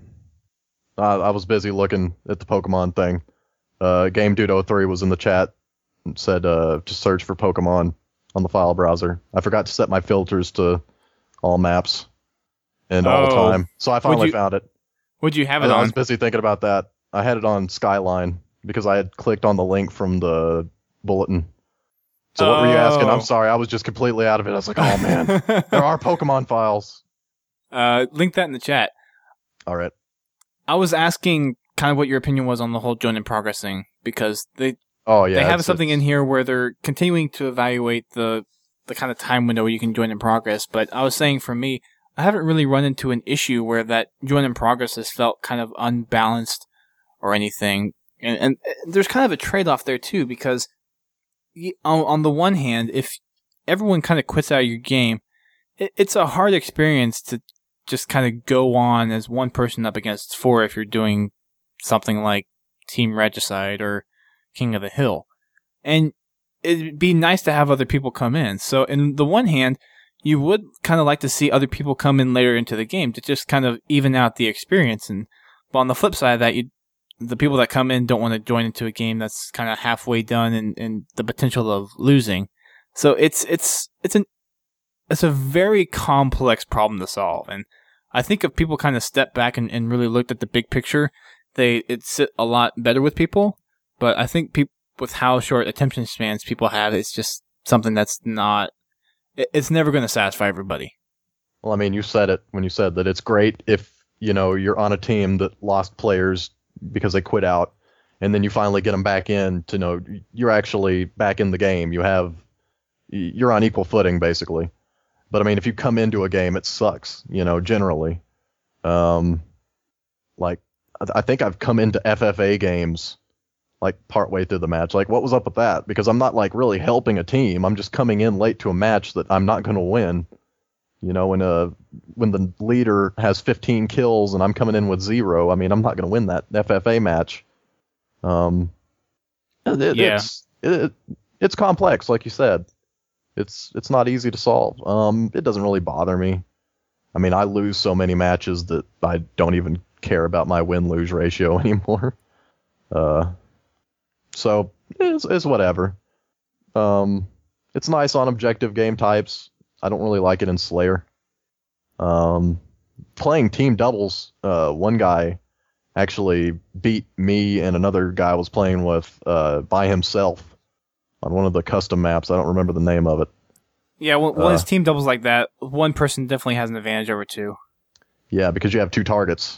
S2: I, I was busy looking at the Pokemon thing. Uh, Game Dude oh three was in the chat and said uh, to search for Pokemon on the file browser. I forgot to set my filters to all maps and all the
S1: Oh.
S2: time, so I finally
S1: you-
S2: found it.
S1: Would you have it
S2: I
S1: on?
S2: was busy thinking about that. I had it on Skyline because I had clicked on the link from the bulletin. So what were you asking? I'm
S1: Oh.
S2: sorry, I was just completely out of it. I was like, oh man, there are Pokemon files.
S1: uh, link that in the chat.
S2: All right.
S1: I was asking kind of what your opinion was on the whole join in progress thing, because they
S2: Oh yeah.
S1: they have
S2: it's-
S1: something in
S2: it's-
S1: here where they're continuing to evaluate the the kind of time window where you can join in progress. But I was saying for me, I haven't really run into an issue where that join in progress has felt kind of unbalanced or anything. And, and there's kind of a trade-off there too, because y- on, on the one hand, if everyone kind of quits out of your game, it, it's a hard experience to just kind of go on as one person up against four if you're doing something like Team Regicide or King of the Hill. And it'd be nice to have other people come in. So, in the one hand, you would kind of like to see other people come in later into the game to just kind of even out the experience. And but on the flip side of that, you, the people that come in don't want to join into a game that's kind of halfway done and, and the potential of losing. So it's it's it's an it's a very complex problem to solve. And I think if people kind of step back and, and really looked at the big picture, they it'd sit a lot better with people. But I think people, with how short attention spans people have, it's just something that's not. It, it's never going to satisfy everybody.
S2: Well, I mean, you said it when you said that it's great if, you know, you're on a team that lost players because they quit out, and then you finally get them back in to know you're actually back in the game. You have, you're on equal footing, basically. But, I mean, if you come into a game, it sucks, you know, generally. Um, like, I think I've come into F F A games, like, partway through the match. Like, what was up with that? Because I'm not, like, really helping a team. I'm just coming in late to a match that I'm not going to win. You know, when uh when the leader has fifteen kills and I'm coming in with zero, I mean, I'm not going to win that F F A match. Um, it,
S1: Yeah.
S2: it's it, it's complex, like you said. It's it's not easy to solve. Um, it doesn't really bother me. I mean, I lose so many matches that I don't even care about my win-lose ratio anymore. Uh, so it's it's whatever. Um, it's nice on objective game types. I don't really like it in Slayer. Um, playing team doubles, uh, one guy actually beat me and another guy I was playing with uh, by himself on one of the custom maps. I don't remember the name of it.
S1: Yeah, when, when
S2: Uh,
S1: it's team doubles like that, one person definitely has an advantage over two.
S2: Yeah, because you have two targets.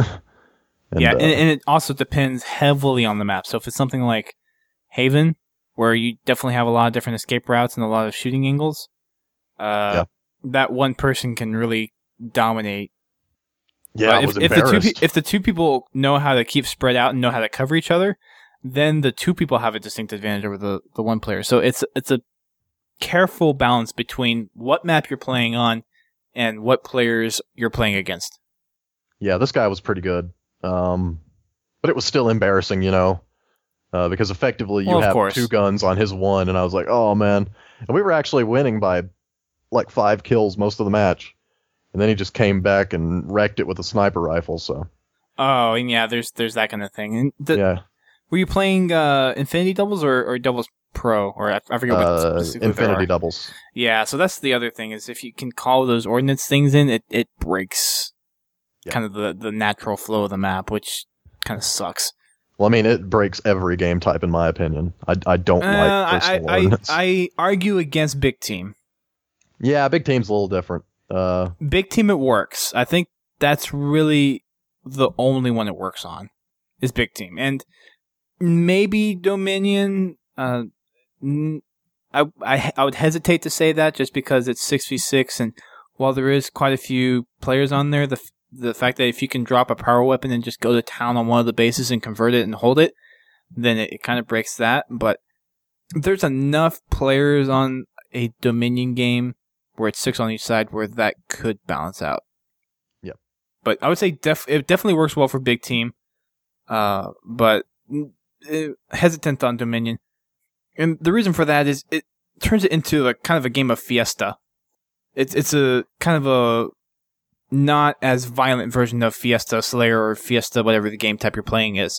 S2: And,
S1: yeah,
S2: uh,
S1: and, and it also depends heavily on the map. So if it's something like Haven, where you definitely have a lot of different escape routes and a lot of shooting angles, uh,
S2: Yeah.
S1: that one person can really dominate.
S2: yeah,
S1: But
S2: I
S1: if,
S2: was
S1: if the two
S2: embarrassed.
S1: pe- if the two people know how to keep spread out and know how to cover each other, then the two people have a distinct advantage over the, the one player. So it's it's a careful balance between what map you're playing on and what players you're playing against.
S2: Yeah, this guy was pretty good. Um, but it was still embarrassing, you know, uh, because effectively you
S1: Well, of
S2: have
S1: course.
S2: two guns on his one, and I was like, oh man. And we were actually winning by like five kills most of the match. And then he just came back and wrecked it with a sniper rifle, so
S1: Oh, and yeah, there's there's that kind of thing. And the,
S2: yeah.
S1: were you playing uh, Infinity Doubles or, or Doubles Pro? Or I, I forget what
S2: Uh,
S1: specifically they
S2: Infinity
S1: are.
S2: doubles.
S1: Yeah, so that's the other thing is if you can call those ordnance things in, it, it breaks
S2: Yeah.
S1: kind of the, the natural flow of the map, which kind of sucks.
S2: Well, I mean, it breaks every game type in my opinion. I, I don't
S1: Uh,
S2: like
S1: I,
S2: personal
S1: I,
S2: ordnance.
S1: I argue against Big Team.
S2: Yeah, big team's a little different. Uh,
S1: Big Team, it works. I think that's really the only one it works on is Big Team. And maybe Dominion, uh, I, I I would hesitate to say that just because it's six v six, and while there is quite a few players on there, the the fact that if you can drop a power weapon and just go to town on one of the bases and convert it and hold it, then it, it kind of breaks that. But there's enough players on a Dominion game where it's six on each side where that could balance out.
S2: Yep.
S1: But I would say def- it definitely works well for big team, uh, but it, hesitant on Dominion. And the reason for that is it turns it into a kind of a game of Fiesta. It's it's a kind of a not as violent version of Fiesta Slayer or Fiesta whatever the game type you're playing is.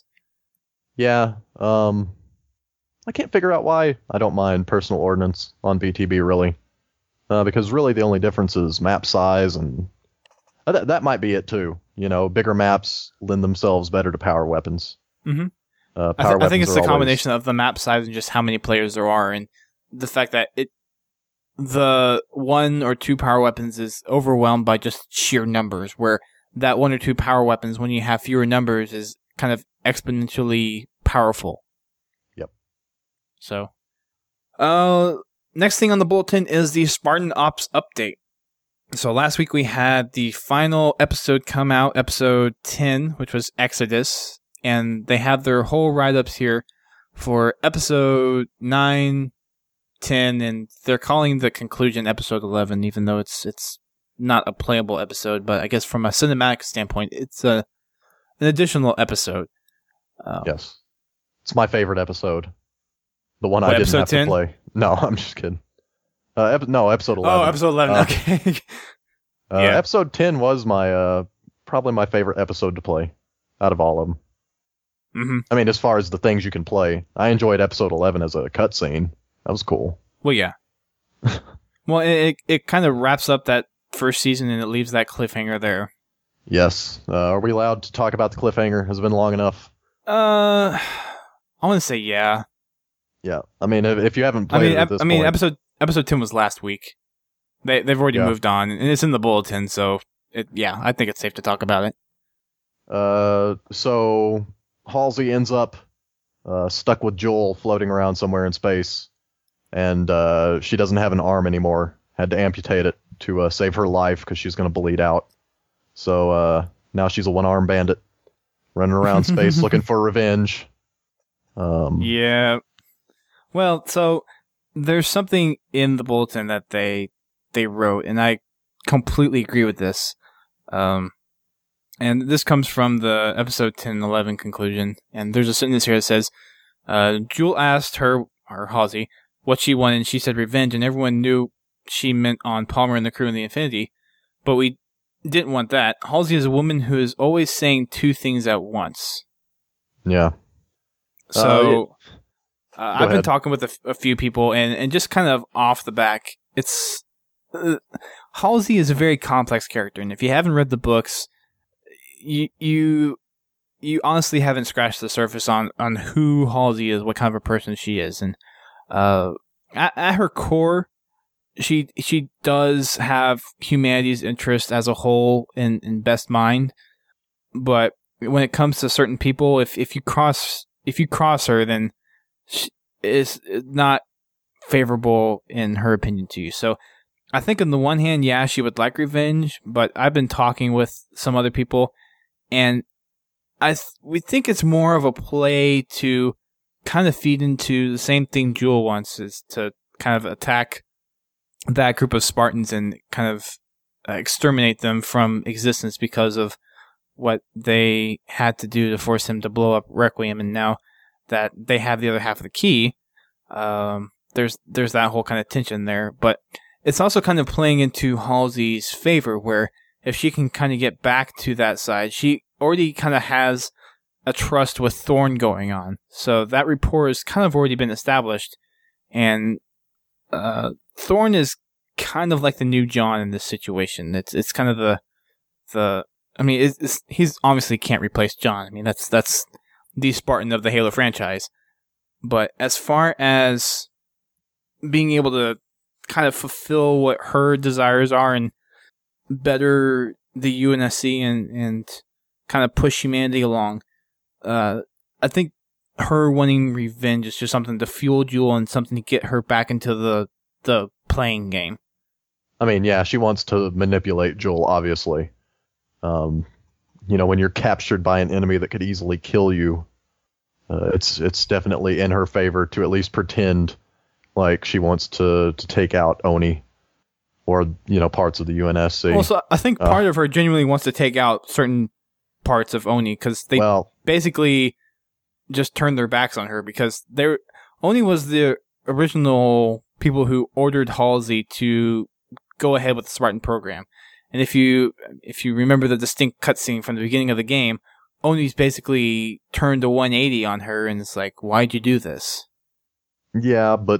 S2: Yeah, um, I can't figure out why I don't mind personal ordnance on B T B really, uh, because really the only difference is map size, and uh, th- that might be it too. You know, bigger maps lend themselves better to power weapons.
S1: Mm-hmm.
S2: Uh,
S1: I, th- I think it's the always... combination of the map size and just how many players there are, and the fact that it the one or two power weapons is overwhelmed by just sheer numbers, where that one or two power weapons, when you have fewer numbers, is kind of exponentially powerful.
S2: Yep.
S1: So, uh, next thing on the bulletin is the Spartan Ops update. So last week we had the final episode come out, episode ten, which was Exodus. And they have their whole write-ups here for episode nine, ten, and they're calling the conclusion episode eleven, even though it's it's not a playable episode. But I guess from a cinematic standpoint, it's a an additional episode. Um,
S2: yes. It's my favorite episode. The one
S1: what,
S2: I didn't have
S1: ten?
S2: to play. No, I'm just kidding. Uh, ep- no, episode eleven.
S1: Oh, episode eleven,
S2: uh,
S1: okay.
S2: uh,
S1: yeah.
S2: Episode ten was my uh, probably my favorite episode to play out of all of them.
S1: Mm-hmm.
S2: I mean, as far as the things you can play, I enjoyed episode eleven as a cutscene. That was cool.
S1: Well, yeah. well, it it kind of wraps up that first season and it leaves that cliffhanger there.
S2: Yes. Uh, are we allowed to talk about the cliffhanger? Has it been long enough?
S1: Uh, I want to say yeah.
S2: Yeah. I mean, if, if you haven't played
S1: I mean,
S2: it at
S1: ep-
S2: this
S1: I mean,
S2: point,
S1: episode episode ten was last week. They they've already
S2: yeah.
S1: moved on, and it's in the bulletin. So, it, yeah, I think it's safe to talk about it.
S2: Uh, so Halsey ends up uh, stuck with Joel floating around somewhere in space, and uh, she doesn't have an arm anymore. Had to amputate it to uh, save her life because she's going to bleed out. So uh, now she's a one-armed bandit running around space looking for revenge. Um,
S1: yeah. Well, so there's something in the bulletin that they they wrote, and I completely agree with this. Um, and this comes from the episode ten eleven conclusion. And there's a sentence here that says, uh, Jewel asked her, or Halsey, what she wanted, and she said revenge, and everyone knew she meant on Palmer and the crew in the Infinity. But we didn't want that. Halsey is a woman who is always saying two things at once.
S2: Yeah.
S1: So,
S2: uh,
S1: uh, I've
S2: ahead.
S1: been talking with a, f- a few people, and, and just kind of off the back, it's uh, Halsey is a very complex character, and if you haven't read the books, you you you honestly haven't scratched the surface on, on who Halsey is, what kind of a person she is, and uh, at, at her core, she she does have humanity's interest as a whole in, in best mind, but when it comes to certain people, if if you cross if you cross her, then she is not favorable in her opinion to you. So I think on the one hand, yeah, she would like revenge, but I've been talking with some other people, and I th- we think it's more of a play to kind of feed into the same thing Jewel wants, is to kind of attack that group of Spartans and kind of uh, exterminate them from existence because of what they had to do to force him to blow up Requiem. And now that they have the other half of the key, um, there's there's that whole kind of tension there. But it's also kind of playing into Halsey's favor, where if she can kind of get back to that side, she already kind of has a trust with Thorn going on. So that rapport has kind of already been established. And uh, Thorn is kind of like the new John in this situation. It's it's kind of the the I mean it's, it's, he's obviously can't replace John. I mean that's that's the Spartan of the Halo franchise. But as far as being able to kind of fulfill what her desires are and better the U N S C and and kind of push humanity along, uh, I think her wanting revenge is just something to fuel Jewel and something to get her back into the the playing game.
S2: I mean, yeah, she wants to manipulate Jewel, obviously. Um, you know, when you're captured by an enemy that could easily kill you, uh, it's it's definitely in her favor to at least pretend like she wants to, to take out Oni or, you know, parts of the U N S C.
S1: Also, I think part uh, of her genuinely wants to take out certain parts of Oni because they well, basically just turned their backs on her because they Oni was the original people who ordered Halsey to go ahead with the Spartan program. And if you if you remember the distinct cutscene from the beginning of the game, Oni's basically turned a one eighty on her and it's like, why'd you do this?
S2: Yeah, but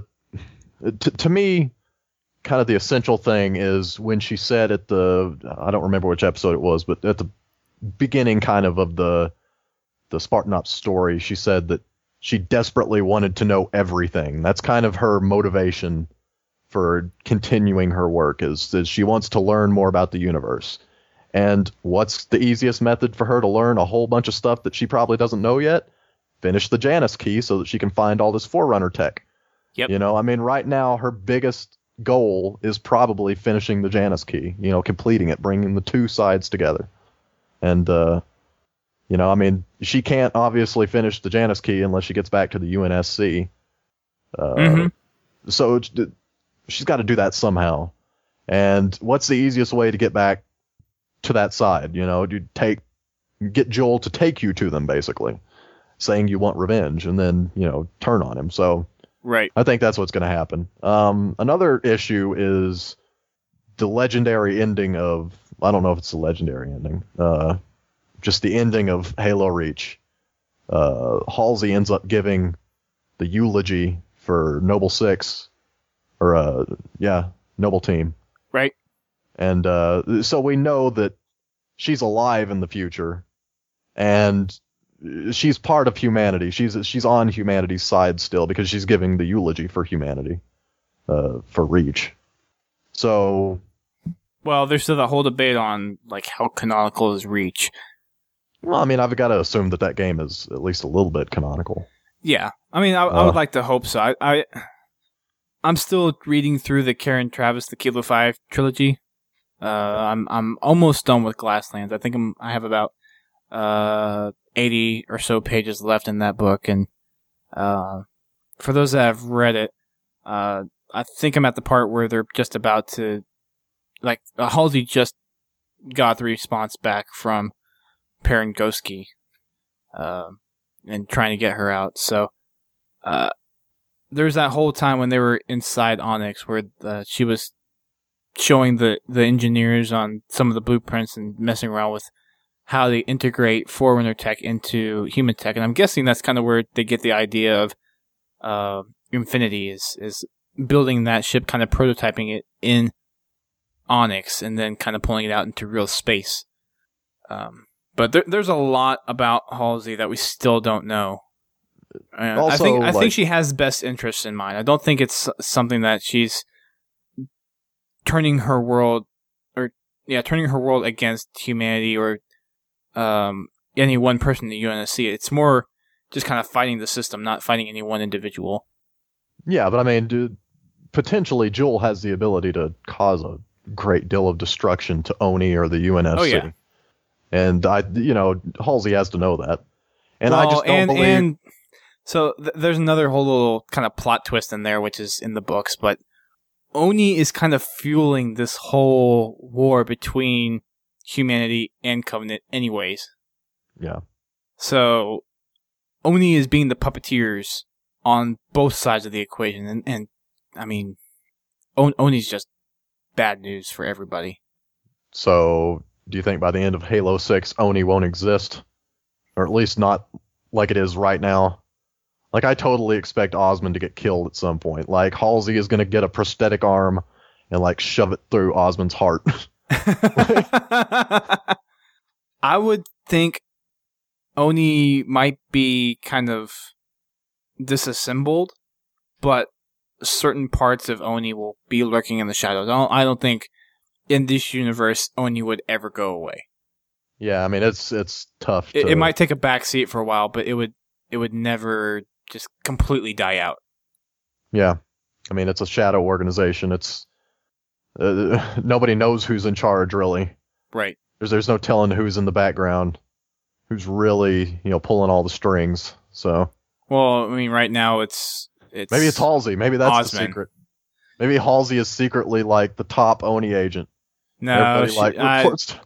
S2: to, to me, kind of the essential thing is when she said at the, I don't remember which episode it was, but at the beginning kind of of the the Spartan Ops story, she said that she desperately wanted to know everything. That's kind of her motivation for continuing her work, is that she wants to learn more about the universe. And what's the easiest method for her to learn a whole bunch of stuff that she probably doesn't know yet? Finish the Janus key so that she can find all this Forerunner tech.
S1: Yep.
S2: You know, I mean, right now her biggest goal is probably finishing the Janus key, you know, completing it, bringing the two sides together. And, uh, you know, I mean, she can't obviously finish the Janus key unless she gets back to the U N S C. Uh, mm-hmm. So it's, she's got to do that somehow. And what's the easiest way to get back to that side? You know, you take, get Joel to take you to them, basically, saying you want revenge, and then, you know, turn on him. So
S1: right.
S2: I think that's what's going to happen. Um, another issue is the legendary ending of, I don't know if it's the legendary ending, uh, just the ending of Halo Reach. Uh, Halsey ends up giving the eulogy for Noble Six, or, uh, yeah, Noble Team.
S1: Right.
S2: And uh, so we know that she's alive in the future, and she's part of humanity. She's she's on humanity's side still because she's giving the eulogy for humanity, uh, for Reach. So,
S1: well, there's still that whole debate on like how canonical is Reach.
S2: Well, I mean, I've got to assume that that game is at least a little bit canonical.
S1: Yeah, I mean, I, uh, I would like to hope so. I, I I'm still reading through the Karen Traviss, the Kilo Five trilogy. Uh, I'm I'm almost done with Glasslands. I think I'm I have about uh. eighty or so pages left in that book, and uh, for those that have read it, uh, I think I'm at the part where they're just about to, like, uh, Halsey just got the response back from Perrin Goski, uh, and trying to get her out. So uh, there's that whole time when they were inside Onyx where uh, she was showing the, the engineers on some of the blueprints and messing around with how they integrate Forerunner tech into human tech. And I'm guessing that's kind of where they get the idea of uh, Infinity is, is building that ship, kind of prototyping it in Onyx, and then kind of pulling it out into real space. Um, but there, there's a lot about Halsey that we still don't know. And also, I think I like, think she has best interests in mind. I don't think it's something that she's turning her world, or yeah, turning her world against humanity or Um, any one person in the U N S C. It's more just kind of fighting the system, not fighting any one individual.
S2: Yeah, but I mean, dude, potentially Joel has the ability to cause a great deal of destruction to Oni or the U N S C.
S1: Oh, yeah.
S2: And, I, you know, Halsey has to know that. And well, I just don't
S1: and,
S2: believe...
S1: And so th- there's another whole little kind of plot twist in there, which is in the books, but Oni is kind of fueling this whole war between humanity and Covenant anyways.
S2: Yeah.
S1: So Oni is being the puppeteers on both sides of the equation, and, and I mean, On- Oni's just bad news for everybody.
S2: So do you think by the end of Halo six Oni won't exist? Or at least not like it is right now? Like, I totally expect Osmond to get killed at some point. Like, Halsey is going to get a prosthetic arm and like shove it through Osmond's heart.
S1: I would think Oni might be kind of disassembled, but certain parts of Oni will be lurking in the shadows. I don't, I don't think in this universe Oni would ever go away.
S2: Yeah, I mean, it's it's tough. To...
S1: It, it might take a backseat for a while, but it would it would never just completely die out.
S2: Yeah. I mean, it's a shadow organization. It's uh, nobody knows who's in charge, really.
S1: Right.
S2: There's there's no telling who's in the background, who's really, you know, pulling all the strings. So
S1: Well, I mean, right now it's it's
S2: maybe it's Halsey. Maybe that's
S1: Osman.
S2: the secret. Maybe Halsey is secretly like the top Oni agent.
S1: No,
S2: Everybody
S1: she,
S2: like
S1: I-
S2: reports.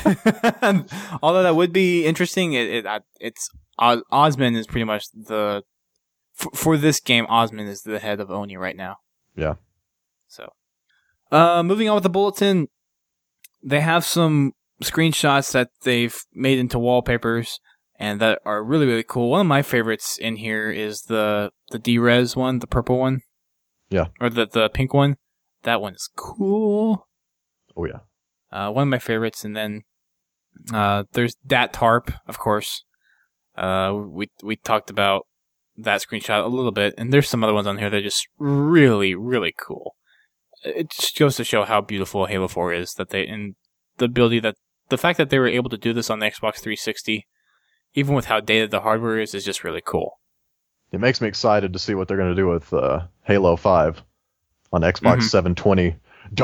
S1: although that would be interesting. It, it I- it's Os- Osman is pretty much the for, for this game. Osman is the head of Oni right now.
S2: Yeah.
S1: So, uh, moving on with the bulletin, they have some screenshots that they've made into wallpapers and that are really really cool. One of my favorites in here is the the D-Res one, the purple one.
S2: Yeah.
S1: Or the the pink one. That one is cool.
S2: Oh yeah.
S1: Uh, one of my favorites, and then uh, there's Dat Tarp, of course. Uh, we we talked about that screenshot a little bit, and there's some other ones on here that are just really, really cool. It just goes to show how beautiful Halo four is, that they and the ability that the fact that they were able to do this on the Xbox three sixty, even with how dated the hardware is, is just really cool.
S2: It makes me excited to see what they're going to do with uh, Halo five on Xbox
S1: Mhm.
S2: seven twenty.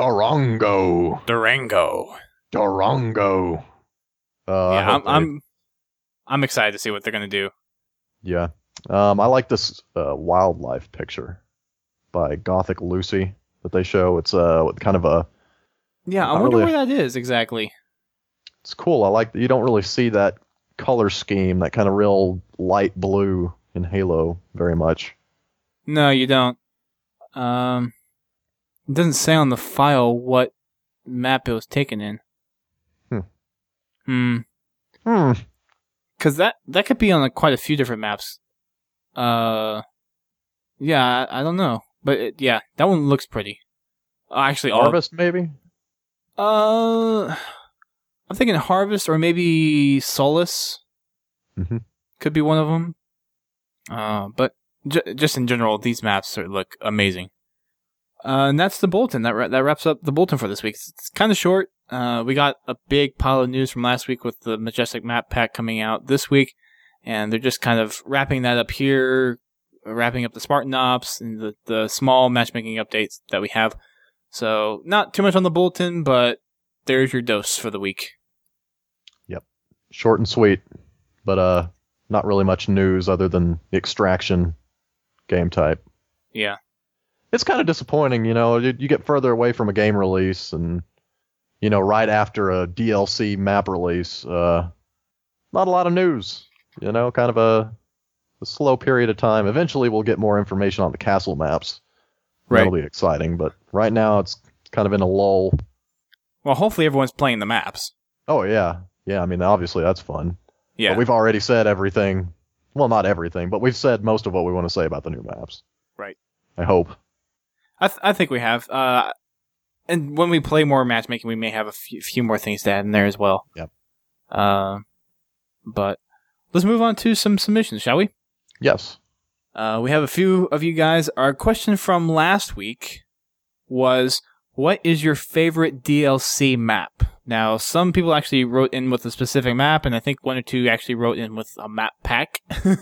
S2: Durango.
S1: Durango.
S2: Durango. Uh, I
S1: Yeah, I'm,
S2: hope they-
S1: I'm I'm excited to see what they're gonna do.
S2: Yeah. Um, I like this uh, wildlife picture by Gothic Lucy that they show. It's uh, kind of a.
S1: Yeah, I
S2: Not
S1: wonder
S2: really.
S1: where that is exactly.
S2: It's cool. I like that you don't really see that color scheme, that kind of real light blue in Halo very much.
S1: No, you don't. Um, it doesn't say on the file what map it was taken in.
S2: Hmm.
S1: Hmm.
S2: Hmm.
S1: Because that, that could be on like, quite a few different maps. Uh, yeah, I, I don't know. But it, yeah, that one looks pretty. Uh, actually, all,
S2: Harvest, maybe?
S1: uh, I'm thinking Harvest or maybe Solace.
S2: Mhm.
S1: Could be one of them. Uh, but j- just in general, these maps are, look amazing. Uh, and that's the bulletin. That ra- that wraps up the bulletin for this week. It's, it's kind of short. Uh, we got a big pile of news from last week with the Majestic Map Pack coming out this week, and they're just kind of wrapping that up here, wrapping up the Spartan Ops and the, the small matchmaking updates that we have. So not too much on the bulletin, but there's your dose for the week.
S2: Short and sweet, but uh, not really much news other than the Extraction game type.
S1: Yeah.
S2: It's kind of disappointing, you know. You, you get further away from a game release, and you know, right after a D L C map release, uh, not a lot of news. You know, kind of a, a slow period of time. Eventually, we'll get more information on the castle maps.
S1: Right.
S2: That'll be exciting, but right now it's kind of in a lull.
S1: Well, hopefully everyone's playing the maps.
S2: Oh yeah, yeah. I mean, obviously that's fun.
S1: Yeah.
S2: But we've already said everything. Well, not everything, but we've said most of what we want to say about the new maps.
S1: Right.
S2: I hope.
S1: I th- I think we have. Uh, and when we play more matchmaking, we may have a few, few more things to add in there as well.
S2: Yep.
S1: Uh, but let's move on to some submissions, shall we?
S2: Yes.
S1: Uh, we have a few of you guys. Our question from last week was, what is your favorite D L C map? Now, some people actually wrote in with a specific map, and I think one or two actually wrote in with a map pack.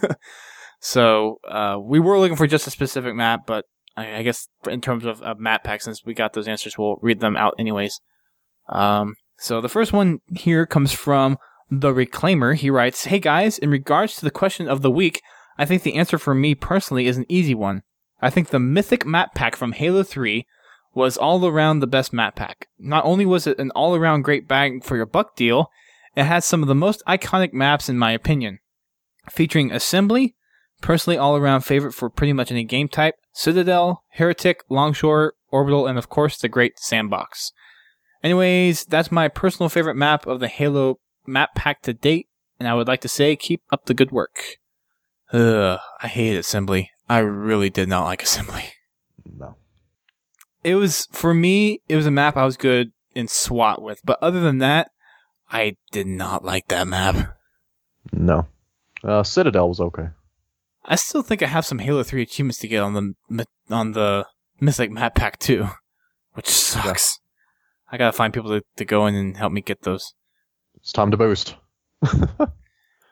S1: So, uh, we were looking for just a specific map, but I, I guess in terms of a map pack, since we got those answers, we'll read them out anyways. Um, so the first one here comes from The Reclaimer. He writes, "Hey guys, in regards to the question of the week, I think the answer for me personally is an easy one. I think the Mythic map pack from Halo three was all around the best map pack. Not only was it an all-around great bang for your buck deal, it had some of the most iconic maps in my opinion. Featuring Assembly, personally all-around favorite for pretty much any game type, Citadel, Heretic, Longshore, Orbital, and of course the Great Sandbox. Anyways, that's my personal favorite map of the Halo map pack to date, and I would like to say keep up the good work." Ugh, I hate Assembly. I really did not like Assembly.
S2: No.
S1: It was, for me, it was a map I was good in SWAT with, but other than that, I did not like that map.
S2: No. Uh, Citadel was okay.
S1: I still think I have some Halo three achievements to get on the myth- on the Mythic map pack too, which sucks. I gotta find people to, to go in and help me get those.
S2: It's time to boost.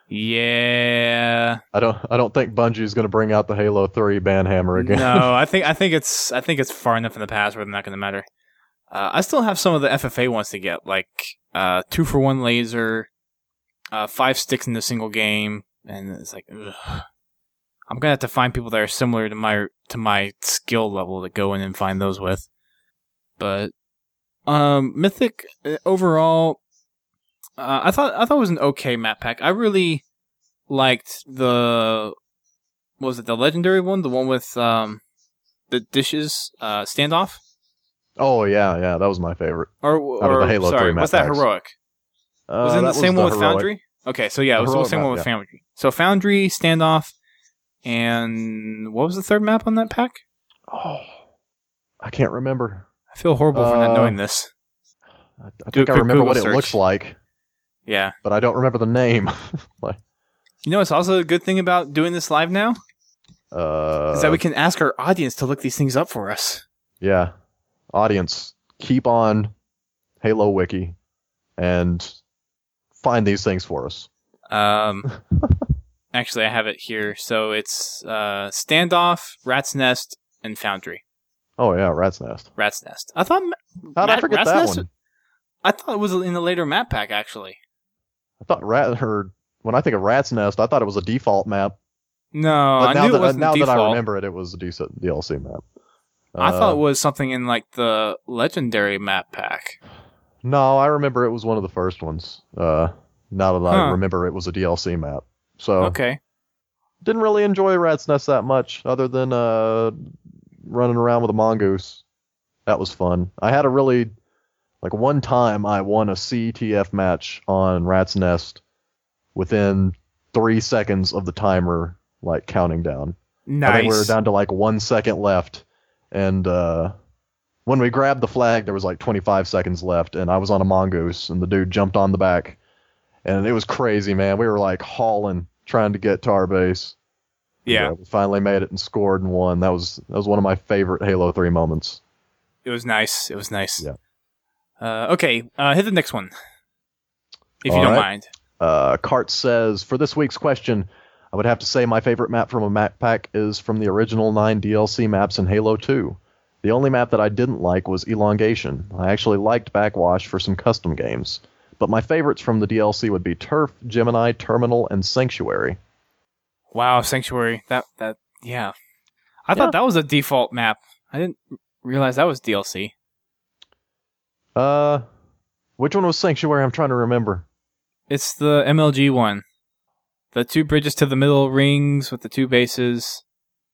S1: Yeah.
S2: I don't I don't think Bungie's going to bring out the Halo three banhammer again.
S1: No, I think I think it's I think it's far enough in the past where they're not going to matter. Uh, I still have some of the F F A ones to get, like uh, two for one laser, uh, five sticks in a single game, and it's like, ugh. I'm gonna have to find people that are similar to my to my skill level to go in and find those with. But um, Mythic uh, overall, uh, I thought I thought it was an okay map pack. I really liked the what was it the legendary one, the one with um, the dishes uh, standoff.
S2: Oh yeah, yeah, that was my favorite.
S1: Or,
S2: Out
S1: or
S2: of the Halo
S1: sorry,
S2: three map
S1: what's that
S2: packs.
S1: heroic?
S2: Uh,
S1: was it the
S2: that
S1: same one with
S2: heroic.
S1: Foundry? Okay, so yeah,
S2: The
S1: it was the
S2: heroic
S1: same
S2: map,
S1: one with
S2: yeah.
S1: Foundry. So Foundry, standoff, and what was the third map on that pack?
S2: Oh, I can't remember.
S1: I feel horrible for not
S2: Uh,
S1: knowing this.
S2: I, I
S1: Do a
S2: think I
S1: quick
S2: remember
S1: Google
S2: what
S1: search.
S2: it looks like,
S1: Yeah.
S2: but I don't remember the name. like,
S1: You know, it's also a good thing about doing this live now
S2: uh,
S1: is that we can ask our audience to look these things up for us.
S2: yeah, audience, keep on Halo Wiki and find these things for us.
S1: Um, actually, I have it here. So it's uh, standoff, Rat's Nest, and Foundry.
S2: Oh yeah, Rat's Nest.
S1: Rat's Nest. I thought.
S2: How'd I
S1: Rat-
S2: forget
S1: Rat's
S2: that
S1: Nest-
S2: one?
S1: I thought it was in the later map pack. Actually,
S2: I thought Rat or when I think of Rat's Nest, I thought it was a default map.
S1: no,
S2: But
S1: I
S2: now
S1: knew
S2: that
S1: it wasn't
S2: now
S1: default.
S2: that I remember it, it was a decent D L C map.
S1: I
S2: Uh,
S1: thought it was something in like the legendary map pack.
S2: No, I remember it was one of the first ones. Uh, now that I
S1: Huh.
S2: remember it was a D L C map. So
S1: Okay.
S2: didn't really enjoy Rat's Nest that much, other than uh, running around with a mongoose. That was fun. I had a really like one time I won a C T F match on Rat's Nest within three seconds of the timer like counting down.
S1: Nice.
S2: I think we were down to like one second left, and uh, when we grabbed the flag, there was like twenty-five seconds left, and I was on a mongoose, and the dude jumped on the back, and it was crazy, man. We were like hauling, trying to get to our base.
S1: Yeah,
S2: And, uh, we finally made it and scored and won. That was that was one of my favorite Halo three moments.
S1: it was nice. It was nice.
S2: Yeah.
S1: Uh, okay, uh, hit the next one, if you
S2: All
S1: don't
S2: right.
S1: mind.
S2: Uh, Cart says, for this week's question, I would have to say my favorite map from a map pack is from the original nine D L C maps in Halo two. The only map that I didn't like was Elongation. I actually liked Backwash for some custom games. But my favorites from the D L C would be Turf, Gemini, Terminal, and Sanctuary.
S1: Wow, Sanctuary. That that yeah. I
S2: Yeah.
S1: thought that was a default map. I didn't realize that was D L C.
S2: Uh, which one was Sanctuary? I'm trying to remember.
S1: It's the M L G one. The two bridges to the middle rings with the two bases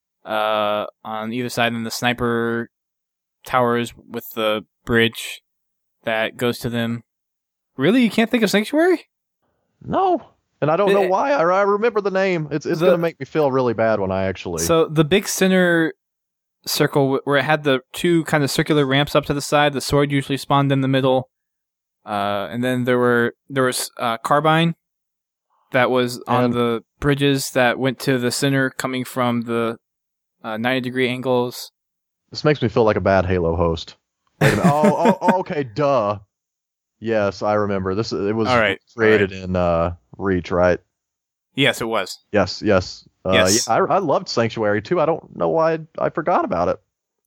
S1: uh, on either side, and the sniper towers with the bridge that goes to them. Really? You can't think of Sanctuary?
S2: No. And I don't know
S1: Eh,
S2: why. I, I remember the name. It's it's
S1: the-
S2: going to make me feel really bad when I actually...
S1: So the big center circle wh- where it had the two kind of circular ramps up to the side, the sword usually spawned in the middle, uh, and then there were there was uh, carbine that was on
S2: And-
S1: the bridges that went to the center, coming from the uh, ninety degree angles.
S2: This makes me feel like a bad Halo host. Wait a minute. oh, oh, oh, okay, duh. Yes, I remember. This it was
S1: All right,
S2: created in uh, Reach, right?
S1: Yes, it was.
S2: Yes, yes. Uh,
S1: Yes.
S2: Yeah, I, I loved Sanctuary too. I don't know why I, I forgot about it.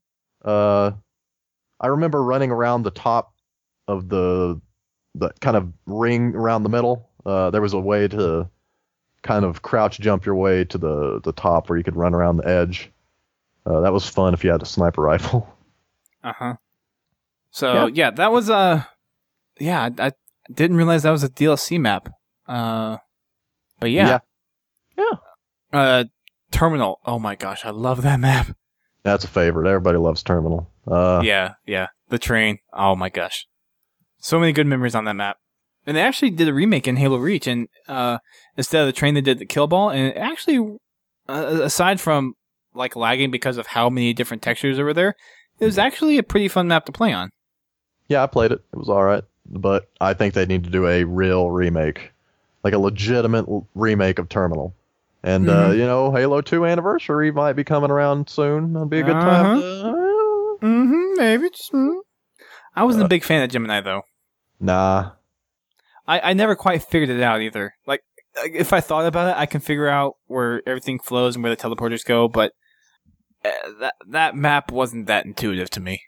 S2: Uh, I remember running around the top of the the kind of ring around the middle. Uh, there was a way to kind of crouch jump your way to the the top where you could run around the edge. Uh, that was fun if you had a sniper rifle.
S1: Uh huh. So
S2: Yeah.
S1: yeah. that was uh yeah. I, I didn't realize that was a D L C map. Uh, but yeah.
S2: Yeah.
S1: Uh, Terminal. Oh my gosh, I love that map.
S2: That's a favorite. Everybody loves Terminal. Uh,
S1: yeah, yeah. The train. Oh my gosh. So many good memories on that map. And they actually did a remake in Halo Reach, and uh, instead of the train, they did the kill ball. And it actually, uh, aside from like lagging because of how many different textures over there, it was actually a pretty fun map to play on.
S2: Yeah, I played it. It was all right. But I think they need to do a real remake, like a legitimate l- remake of Terminal. And, uh,
S1: Mhm.
S2: you know, Halo two Anniversary might be coming around soon. That'll be a good time. to-
S1: Mm-hmm. Maybe. Just, mm. I wasn't
S2: Uh,
S1: a big fan of Gemini though.
S2: Nah.
S1: I, I never quite figured it out either. Like, if I thought about it, I can figure out where everything flows and where the teleporters go, but uh, that that map wasn't that intuitive to me.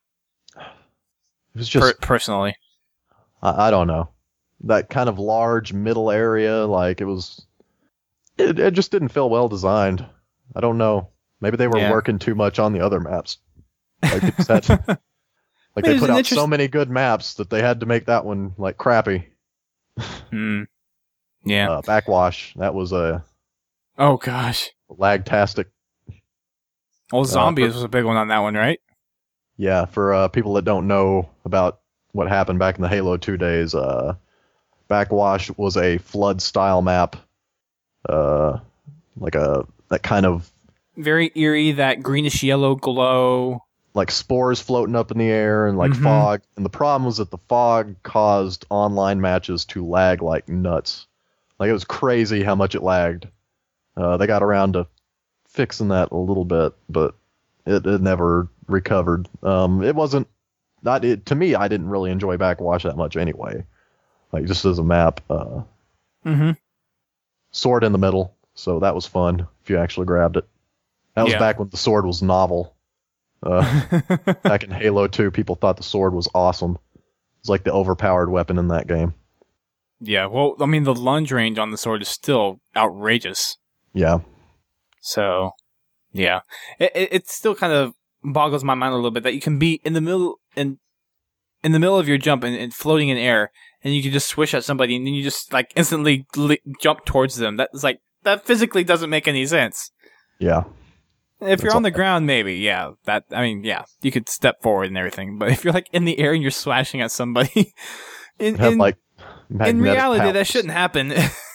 S2: It was just
S1: per- personally.
S2: I, I don't know. That kind of large middle area, like it was, it, it just didn't feel well designed. I don't know. Maybe they were
S1: Yeah.
S2: working too much on the other maps. Like you said, like they
S1: It's
S2: put
S1: an
S2: out
S1: interest-
S2: so many good maps that they had to make that one like crappy.
S1: Hmm. Yeah.
S2: Uh, Backwash, that was a
S1: Oh gosh.
S2: lagtastic.
S1: Well, zombies
S2: for-
S1: was a big one on that one, right?
S2: Yeah, for uh, people that don't know about what happened back in the Halo two days, uh, Backwash was a flood style map, uh, like a that kind of
S1: Very eerie, that greenish yellow glow.
S2: like spores floating up in the air and like
S1: Mhm.
S2: fog. And the problem was that the fog caused online matches to lag like nuts. Like it was crazy how much it lagged. Uh, they got around to fixing that a little bit, but it, it never recovered. Um, it wasn't not it, to me. I didn't really enjoy Backwash that much anyway. Like just as a map, uh,
S1: Mm-hmm.
S2: sword in the middle, so that was fun if you actually grabbed it. That was
S1: Yeah.
S2: back when the sword was novel. Uh, back in Halo two, people thought the sword was awesome. It's like the overpowered weapon in that game.
S1: Yeah, well, I mean, the lunge range on the sword is still outrageous.
S2: Yeah.
S1: So, yeah. It, it, it still kind of boggles my mind a little bit that you can be in the middle in, in the middle of your jump and, and floating in air, and you can just swish at somebody, and then you just, like, instantly li- jump towards them. That's like, that physically doesn't make any sense.
S2: Yeah.
S1: If you're
S2: That's
S1: on the
S2: all-
S1: ground, maybe, yeah. That I mean, yeah, you could step forward and everything. But if you're like in the air and you're slashing at somebody, in
S2: It had
S1: in,
S2: like
S1: in
S2: magnetic
S1: reality, that
S2: powers.
S1: shouldn't happen.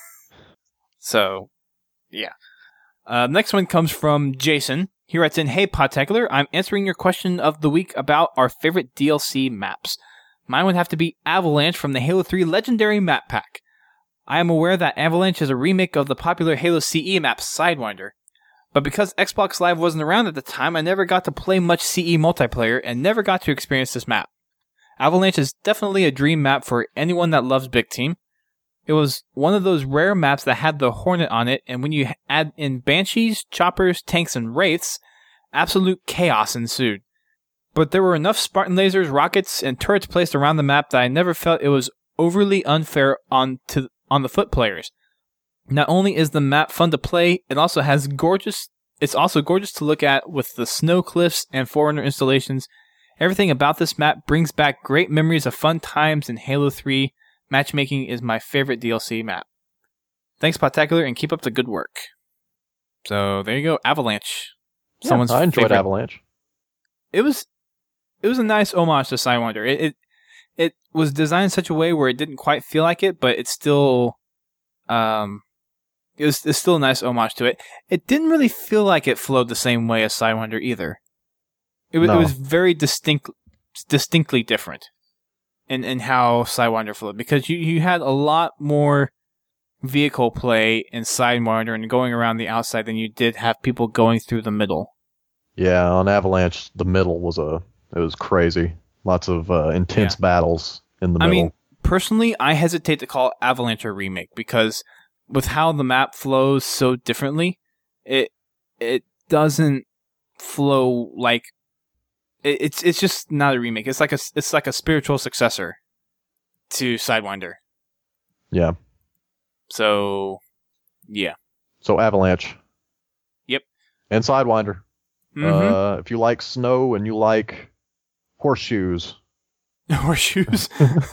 S1: So, yeah. Uh, next one comes from Jason. He writes in, "Hey, Podtacular, I'm answering your question of the week about our favorite D L C maps. Mine would have to be Avalanche from the Halo three Legendary Map Pack. I am aware that Avalanche is a remake of the popular Halo C E map Sidewinder. But because Xbox Live wasn't around at the time, I never got to play much C E multiplayer and never got to experience this map. Avalanche is definitely a dream map for anyone that loves Big Team. It was one of those rare maps that had the Hornet on it, and when you add in Banshees, Choppers, Tanks, and Wraiths, absolute chaos ensued. But there were enough Spartan lasers, rockets, and turrets placed around the map that I never felt it was overly unfair on to on the foot players. Not only is the map fun to play, it also has gorgeous. It's also gorgeous to look at with the snow cliffs and Forerunner installations. Everything about this map brings back great memories of fun times in Halo three. Matchmaking is my favorite D L C map. Thanks, Podtacular, and keep up the good work." So there you go, Avalanche.
S2: Yeah,
S1: Someone's
S2: I enjoyed
S1: favorite.
S2: Avalanche.
S1: It was, it was a nice homage to Sidewinder. It, it, it was designed in such a way where it didn't quite feel like it, but it still, um. It was it's still a nice homage to it. It didn't really feel like it flowed the same way as Sidewinder either. It was
S2: No.
S1: it was very distinct, distinctly different in, in how Sidewinder flowed, because you, you had a lot more vehicle play in Sidewinder and going around the outside than you did have people going through the middle.
S2: Yeah, on Avalanche, the middle was a it was crazy. Lots of uh, intense
S1: Yeah.
S2: battles in the
S1: I
S2: middle.
S1: mean, personally, I hesitate to call Avalanche a remake because with how the map flows so differently, it it doesn't flow like it, it's it's just not a remake. It's like a it's like a spiritual successor to Sidewinder.
S2: yeah.
S1: So, yeah.
S2: So Avalanche.
S1: Yep.
S2: And Sidewinder.
S1: Mm-hmm.
S2: Uh, if you like snow and you like horseshoes,
S1: Horseshoes.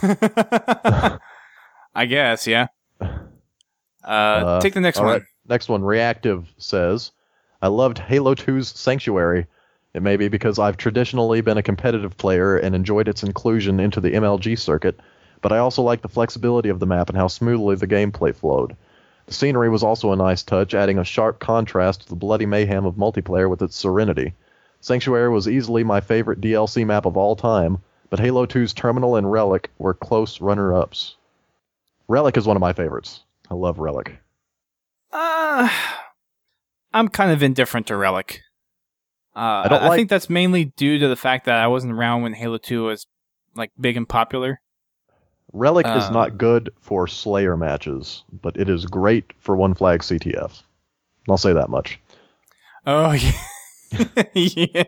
S1: I guess, yeah. Uh,
S2: Uh,
S1: take the next
S2: all
S1: one.
S2: right. Next one, Reactive says, "I loved Halo two's Sanctuary. It may be because I've traditionally been a competitive player and enjoyed its inclusion into the M L G circuit, but I also like the flexibility of the map and how smoothly the gameplay flowed. The scenery was also a nice touch, adding a sharp contrast to the bloody mayhem of multiplayer with its serenity. Sanctuary was easily my favorite D L C map of all time, but Halo two's Terminal and Relic were close runner-ups. Relic is one of my favorites. I love Relic.
S1: Uh, I'm kind of indifferent to Relic. Uh, I,
S2: don't
S1: I
S2: like-
S1: think that's mainly due to the fact that I wasn't around when Halo two was like big and popular.
S2: Relic
S1: Uh,
S2: is not good for Slayer matches, but it is great for One Flag C T F. I'll say that much.
S1: Oh, yeah. yeah.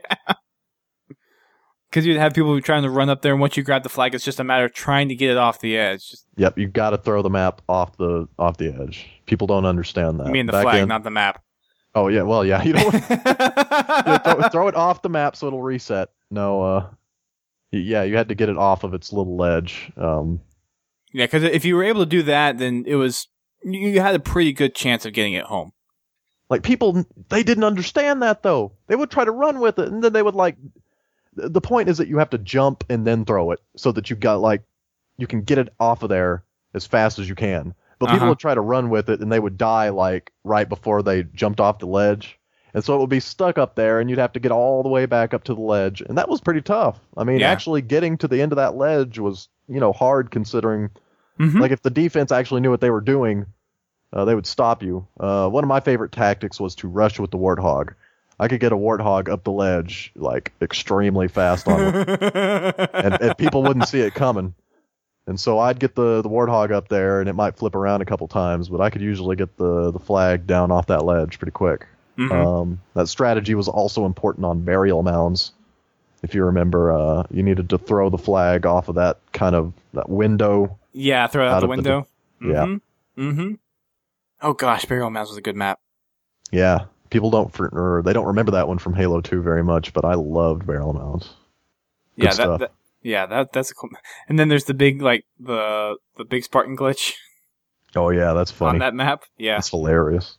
S1: Because you'd have people trying to run up there, and once you grab the flag, it's just a matter of trying to get it off the edge. Just,
S2: Yep, you've got to throw the map off the off the edge. People don't understand that.
S1: you mean the
S2: Back
S1: flag,
S2: in-
S1: not the map.
S2: Oh yeah, well yeah, you don't you throw, throw it off the map so it'll reset. No, uh, y- yeah, you had to get it off of its little ledge. Um,
S1: Yeah, because if you were able to do that, then it was you had a pretty good chance of getting it home.
S2: like people, they didn't understand that though. They would try to run with it, and then they would like. The point is that you have to jump and then throw it so that you got like you can get it off of there as fast as you can. But people
S1: Uh-huh.
S2: would try to run with it and they would die like right before they jumped off the ledge. And so it would be stuck up there and you'd have to get all the way back up to the ledge. And that was pretty tough. I mean,
S1: Yeah.
S2: actually getting to the end of that ledge was, you know, hard considering
S1: Mm-hmm.
S2: like if the defense actually knew what they were doing, uh, they would stop you. Uh, one of my favorite tactics was to rush with the Warthog. I could get a Warthog up the ledge like extremely fast on it, and, and people wouldn't see it coming. And so I'd get the, the Warthog up there, and it might flip around a couple times, but I could usually get the, the flag down off that ledge pretty quick.
S1: Mhm.
S2: Um, that strategy was also important on burial mounds. If you remember, uh, you needed to throw the flag off of that kind of that window.
S1: Yeah, throw it out,
S2: Out
S1: the
S2: of the
S1: window.
S2: yeah.
S1: Mm-hmm. mm-hmm. Oh gosh, Burial Mounds was a good map.
S2: Yeah, people don't for, or they don't remember that one from Halo two very much, but I loved burial mounds. Good
S1: yeah, that,
S2: stuff.
S1: that. Yeah, that that's a cool. And then there's the big like the the big Spartan glitch
S2: Oh yeah, that's funny.
S1: on that map. Yeah.
S2: That's hilarious.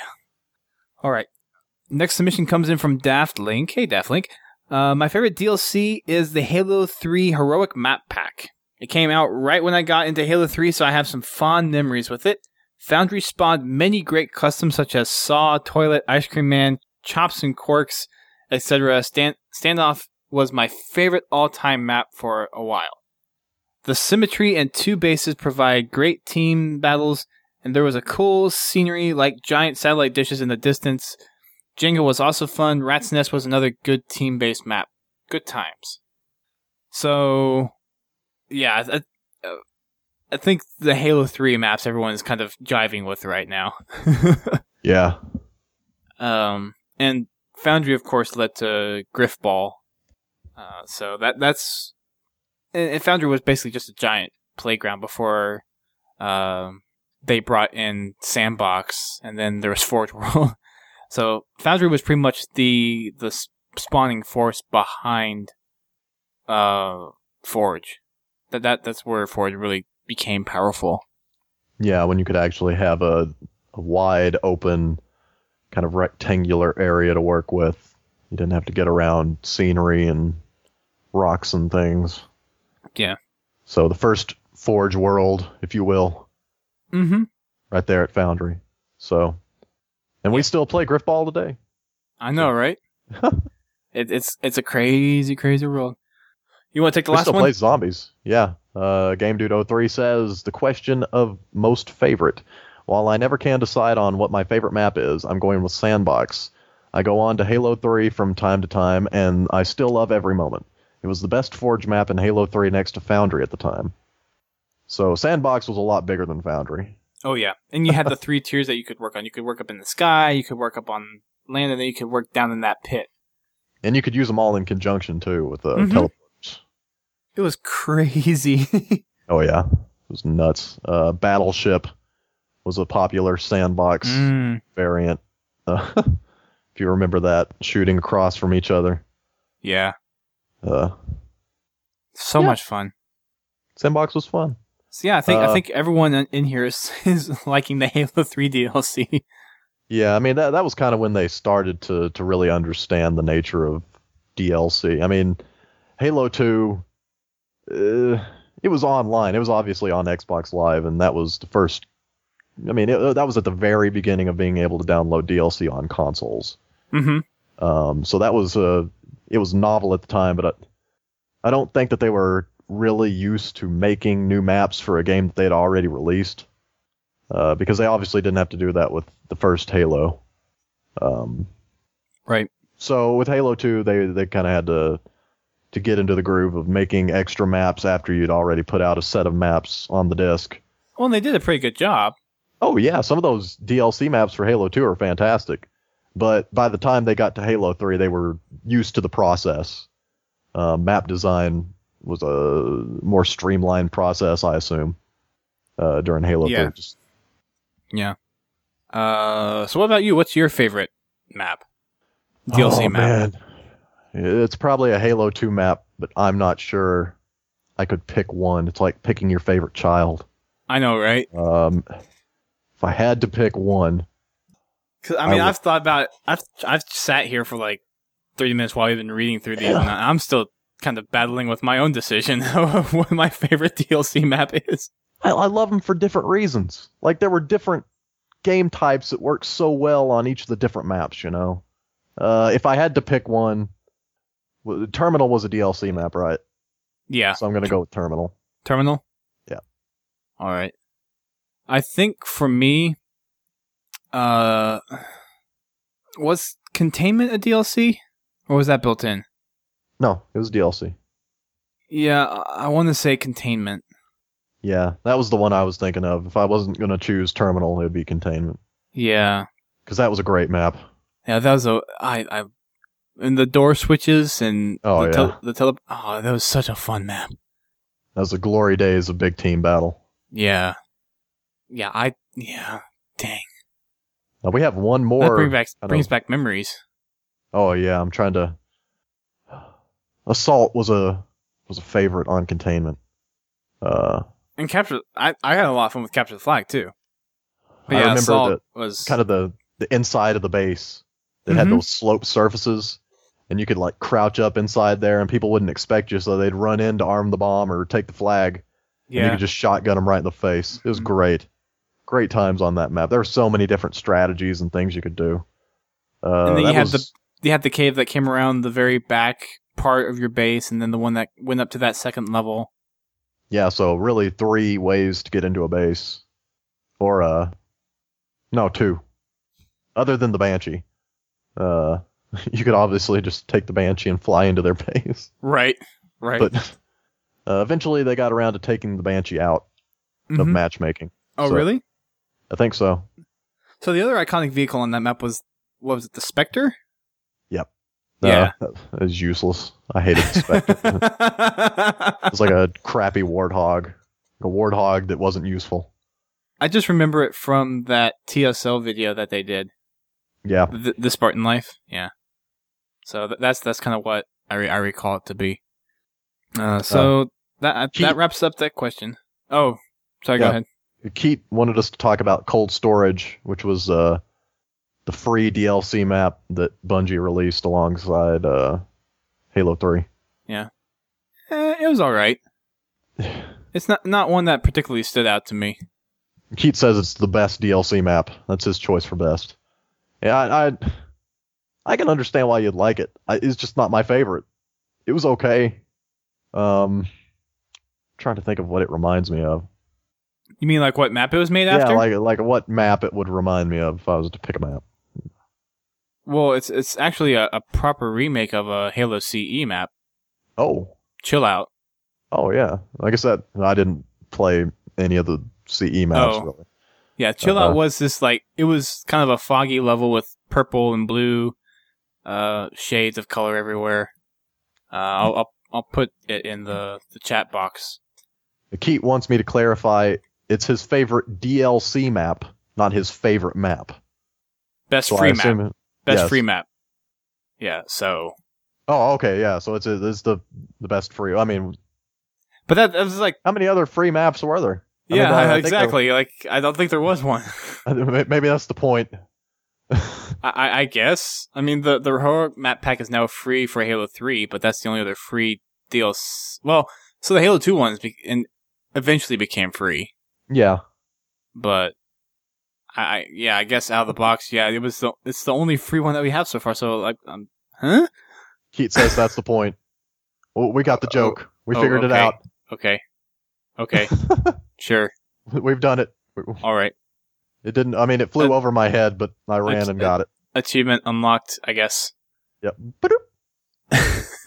S1: All right. Next submission comes in from Daft Link. Hey, Daft Link. Uh, my favorite D L C is the Halo three Heroic Map Pack. It came out right when I got into Halo three, so I have some fond memories with it. Foundry spawned many great customs such as Saw, Toilet, Ice Cream Man, Chops and Corks, et cetera. Stand- Standoff was my favorite all-time map for a while. The symmetry and two bases provide great team battles, and there was a cool scenery like giant satellite dishes in the distance. Jenga was also fun. Rat's Nest was another good team-based map. Good times. So, yeah, I, I think the Halo three maps everyone is kind of jiving with right now.
S2: Yeah.
S1: um, and Foundry, of course, led to Griffball. Uh, so that that's... And and Foundry was basically just a giant playground before um, they brought in Sandbox, and then there was Forge World. So Foundry was pretty much the the spawning force behind uh, Forge. That that that's where Forge really became powerful.
S2: Yeah, when you could actually have a, a wide open kind of rectangular area to work with. You didn't have to get around scenery and rocks and things.
S1: Yeah.
S2: So the first Forge world, if you will,
S1: Mm-hmm.
S2: right there at Foundry. So, and we still play Griffball today.
S1: I know, right? it, it's it's a crazy, crazy world. You want to take the
S2: We
S1: last
S2: still
S1: one?
S2: play zombies. Yeah. Uh, Game Dude oh three says, the question of most favorite. While I never can decide on what my favorite map is, I'm going with Sandbox. I go on to Halo three from time to time, and I still love every moment. It was the best Forge map in Halo three next to Foundry at the time. So Sandbox was a lot bigger than Foundry.
S1: Oh yeah, and you had the three tiers that you could work on. You could work up in the sky, you could work up on land, and then you could work down in that pit.
S2: And you could use them all in conjunction, too, with the
S1: Mhm.
S2: teleports.
S1: It was crazy.
S2: Oh, yeah. It was nuts. Uh, Battleship was a popular Sandbox
S1: mm,
S2: variant. Uh, if you remember that, shooting across from each other.
S1: yeah,
S2: Uh,
S1: so
S2: Yeah.
S1: much fun.
S2: Sandbox was fun.
S1: So yeah, I think
S2: Uh,
S1: I think everyone in- in here is, is liking the Halo three D L C.
S2: Yeah, I mean, that that was kind of when they started to, to really understand the nature of D L C. I mean, Halo two, uh, it was online. It was obviously on Xbox Live, and that was the first... I mean, it, that was at the very beginning of being able to download D L C on consoles.
S1: Mm-hmm.
S2: Um, so that was uh, it was novel at the time, but I, I don't think that they were really used to making new maps for a game that they'd already released, uh, because they obviously didn't have to do that with the first Halo. Um,
S1: Right.
S2: so with Halo two, they they kind of had to to get into the groove of making extra maps after you'd already put out a set of maps on the disc.
S1: Well, and they did a pretty good job.
S2: Oh, yeah. Some of those D L C maps for Halo two are fantastic. But by the time they got to Halo three, they were used to the process. Uh, map design was a more streamlined process, I assume, uh, during Halo
S1: Yeah.
S2: three. Just,
S1: Yeah. Uh, so what about you? What's your favorite map? D L C
S2: oh,
S1: map.
S2: Man. It's probably a Halo two map, but I'm not sure I could pick one. It's like picking your favorite child.
S1: I know, right?
S2: Um, if I had to pick one...
S1: Cause, I mean,
S2: I
S1: I've thought about it. I've, I've sat here for like thirty minutes while I've been reading through these, and I'm still kind of battling with my own decision of what my favorite D L C map is.
S2: I, I love them for different reasons. Like, there were different game types that worked so well on each of the different maps, you know? Uh, if I had to pick one... Well, Terminal was a D L C map, right?
S1: Yeah.
S2: So I'm going to go with Terminal.
S1: Terminal?
S2: Yeah.
S1: All right. I think for me, uh, was Containment a D L C? Or was that built in?
S2: No, it was D L C.
S1: Yeah, I want to say Containment.
S2: Yeah, that was the one I was thinking of. If I wasn't going to choose Terminal, it would be Containment.
S1: Yeah.
S2: Because that was a great map.
S1: Yeah, that was a... I, I, and the door switches and
S2: Oh,
S1: the,
S2: yeah.
S1: tele, the tele... Oh, that was such a fun map.
S2: That was the glory days of big team battle.
S1: Yeah. Yeah, I... Yeah. Dang.
S2: Now we have one
S1: That
S2: more...
S1: bring back,
S2: kind
S1: brings
S2: of-
S1: back memories.
S2: Oh, yeah, I'm trying to... Assault was a was a favorite on Containment. Uh,
S1: And Capture... I, I had a lot of fun with Capture the Flag, too. But
S2: I
S1: yeah,
S2: remember
S1: Assault
S2: the
S1: was...
S2: kind of the, the inside of the base that had
S1: Mhm.
S2: those sloped surfaces, and you could like crouch up inside there, and people wouldn't expect you, so they'd run in to arm the bomb or take the flag, and you
S1: Yeah.
S2: could just shotgun them right in the face. It was
S1: Mhm.
S2: great. Great times on that map. There were so many different strategies and things you could do. Uh,
S1: And then you
S2: that
S1: had
S2: was-
S1: You had the cave that came around the very back part of your base, and then the one that went up to that second level.
S2: Yeah, so really three ways to get into a base. Or, uh, no, two. Other than the Banshee. Uh, you could obviously just take the Banshee and fly into their base.
S1: Right. Right.
S2: But uh, eventually they got around to taking the Banshee out of
S1: Mhm.
S2: matchmaking.
S1: Oh,
S2: so-
S1: really?
S2: I think so.
S1: So the other iconic vehicle on that map was, what was it, the Spectre?
S2: Uh,
S1: Yeah.
S2: It was useless. I hated the Spectre. It was like a crappy warthog. A warthog that wasn't useful.
S1: I just remember it from that T S L video that they did.
S2: Yeah.
S1: The, the Spartan Life. Yeah. So th- that's that's kind of what I, re- I recall it to be. Uh, so that uh,
S2: Keith-
S1: that wraps up that question. Oh, sorry, go
S2: Yeah.
S1: ahead.
S2: Keith wanted us to talk about Cold Storage, which was uh, the free D L C map that Bungie released alongside uh, Halo three.
S1: Eh, it was all right. It's not not one that particularly stood out to me.
S2: Keith says it's the best D L C map. That's his choice for best. Yeah, I I, I can understand why you'd like it. I, it's just not my favorite. It was okay. Um, trying to think of what it reminds me of.
S1: You mean like what map it was made after?
S2: Yeah, like like what map it would remind me of if I was to pick a map.
S1: Well, it's it's actually a, a proper remake of a Halo C E map.
S2: Oh,
S1: Chill out.
S2: oh yeah. Like I said, I didn't play any of the C E maps
S1: Oh.
S2: really.
S1: Yeah, Chill
S2: Uh-huh.
S1: Out was this like it was kind of a foggy level with purple and blue uh, shades of color everywhere. Uh, I'll, I'll I'll put it in the, the chat box.
S2: Keith wants me to clarify. It's his favorite D L C map, not his favorite map.
S1: Best
S2: So I
S1: free map.
S2: assume-
S1: Best
S2: yes.
S1: free map. Yeah. So,
S2: Oh, okay, yeah. So it's it's the the best free. I mean,
S1: but that, that was like
S2: how many other free maps were there? I mean,
S1: yeah,
S2: I- I think there-
S1: exactly. Like I don't think there was one.
S2: Maybe that's the point.
S1: I, I I guess. I mean, the the heroic map pack is now free for Halo three, but that's the only other free D L C. Well, so the Halo two ones be- and eventually became free,
S2: Yeah.
S1: but I, I yeah, I guess out of the box, yeah, it was the it's the only free one that we have so far. So like, um, huh?
S2: Keith says that's the point. Well, we got the joke. We
S1: Oh,
S2: figured it
S1: okay.
S2: out.
S1: Okay, okay, sure,
S2: We've done it.
S1: all right.
S2: It didn't. I mean, it flew
S1: Uh,
S2: over my head, but I ran
S1: it's-
S2: and got it.
S1: Achievement unlocked, I guess.
S2: Yep. Ba-doop.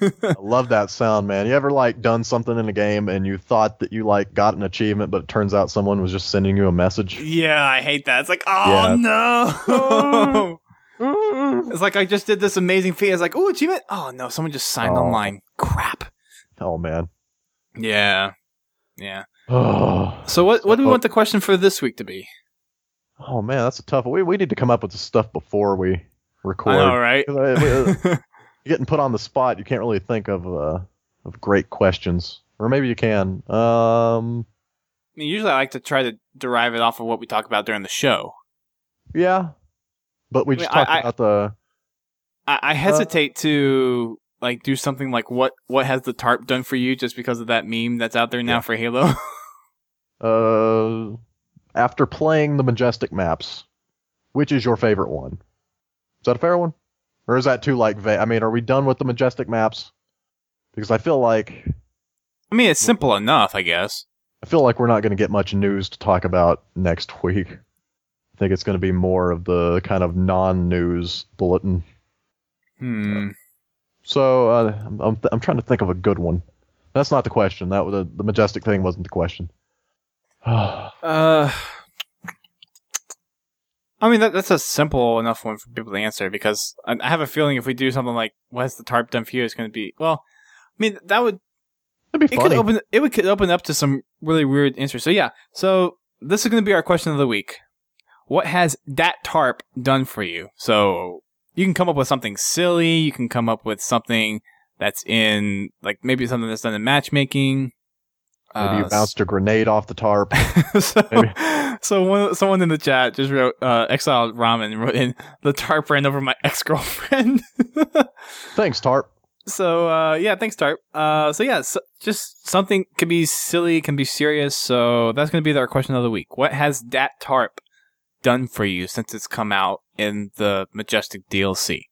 S2: I love that sound, man. You ever like done something in a game and you thought that you like got an achievement, but it turns out someone was just sending you a message?
S1: Yeah, I hate that. It's like, oh
S2: Yeah.
S1: no. It's like I just did this amazing feat. It's like, oh, achievement. Oh no, someone just signed
S2: Oh.
S1: online. Crap.
S2: Oh man.
S1: Yeah. Yeah.
S2: Oh.
S1: So what what do we
S2: So-
S1: want the question for this week to be?
S2: Oh man, that's a tough one. We we need to come up with the stuff before we record.
S1: I know, right?
S2: 'Cause I- we- uh, getting put on the spot, you can't really think of uh, of great questions, or maybe you can. Um,
S1: I mean, usually I like to try to derive it off of what we talk about during the show.
S2: yeah, but we
S1: I mean,
S2: just talked
S1: I- I-
S2: about the.
S1: I, I hesitate to like do something like what what has the tarp done for you just because of that meme that's out there now
S2: Yeah.
S1: for Halo.
S2: Uh, after playing the Majestic maps, which is your favorite one? Is that a fair one, or is that too like vague? I mean, are we done with the Majestic maps? Because I feel like
S1: I mean, it's simple enough, I guess.
S2: I feel like we're not going to get much news to talk about next week. I think it's going to be more of the kind of non-news bulletin.
S1: Hmm.
S2: So uh, I'm I'm, th- I'm trying to think of a good one. That's not the question. That was the, the Majestic thing wasn't the question.
S1: Uh, I mean, that, that's a simple enough one for people to answer because I, I have a feeling if we do something like "What has the tarp done for you?" it's going to be well. I mean, that would
S2: It'd be
S1: it
S2: funny.
S1: could open it would could open up to some really weird answers. So yeah, so this is going to be our question of the week. What has that tarp done for you? So you can come up with something silly. You can come up with something that's in like maybe something that's done in matchmaking.
S2: Maybe you
S1: Uh,
S2: bounced a grenade off the tarp.
S1: so,
S2: Maybe.
S1: so one, someone in the chat just wrote, uh, Exiled Ramen wrote in, the tarp ran over my ex-girlfriend.
S2: Thanks, tarp.
S1: So, uh, yeah, thanks, tarp. Uh, so yeah, so just something can be silly, can be serious. So that's going to be our question of the week. What has that tarp done for you since it's come out in the Majestic D L C?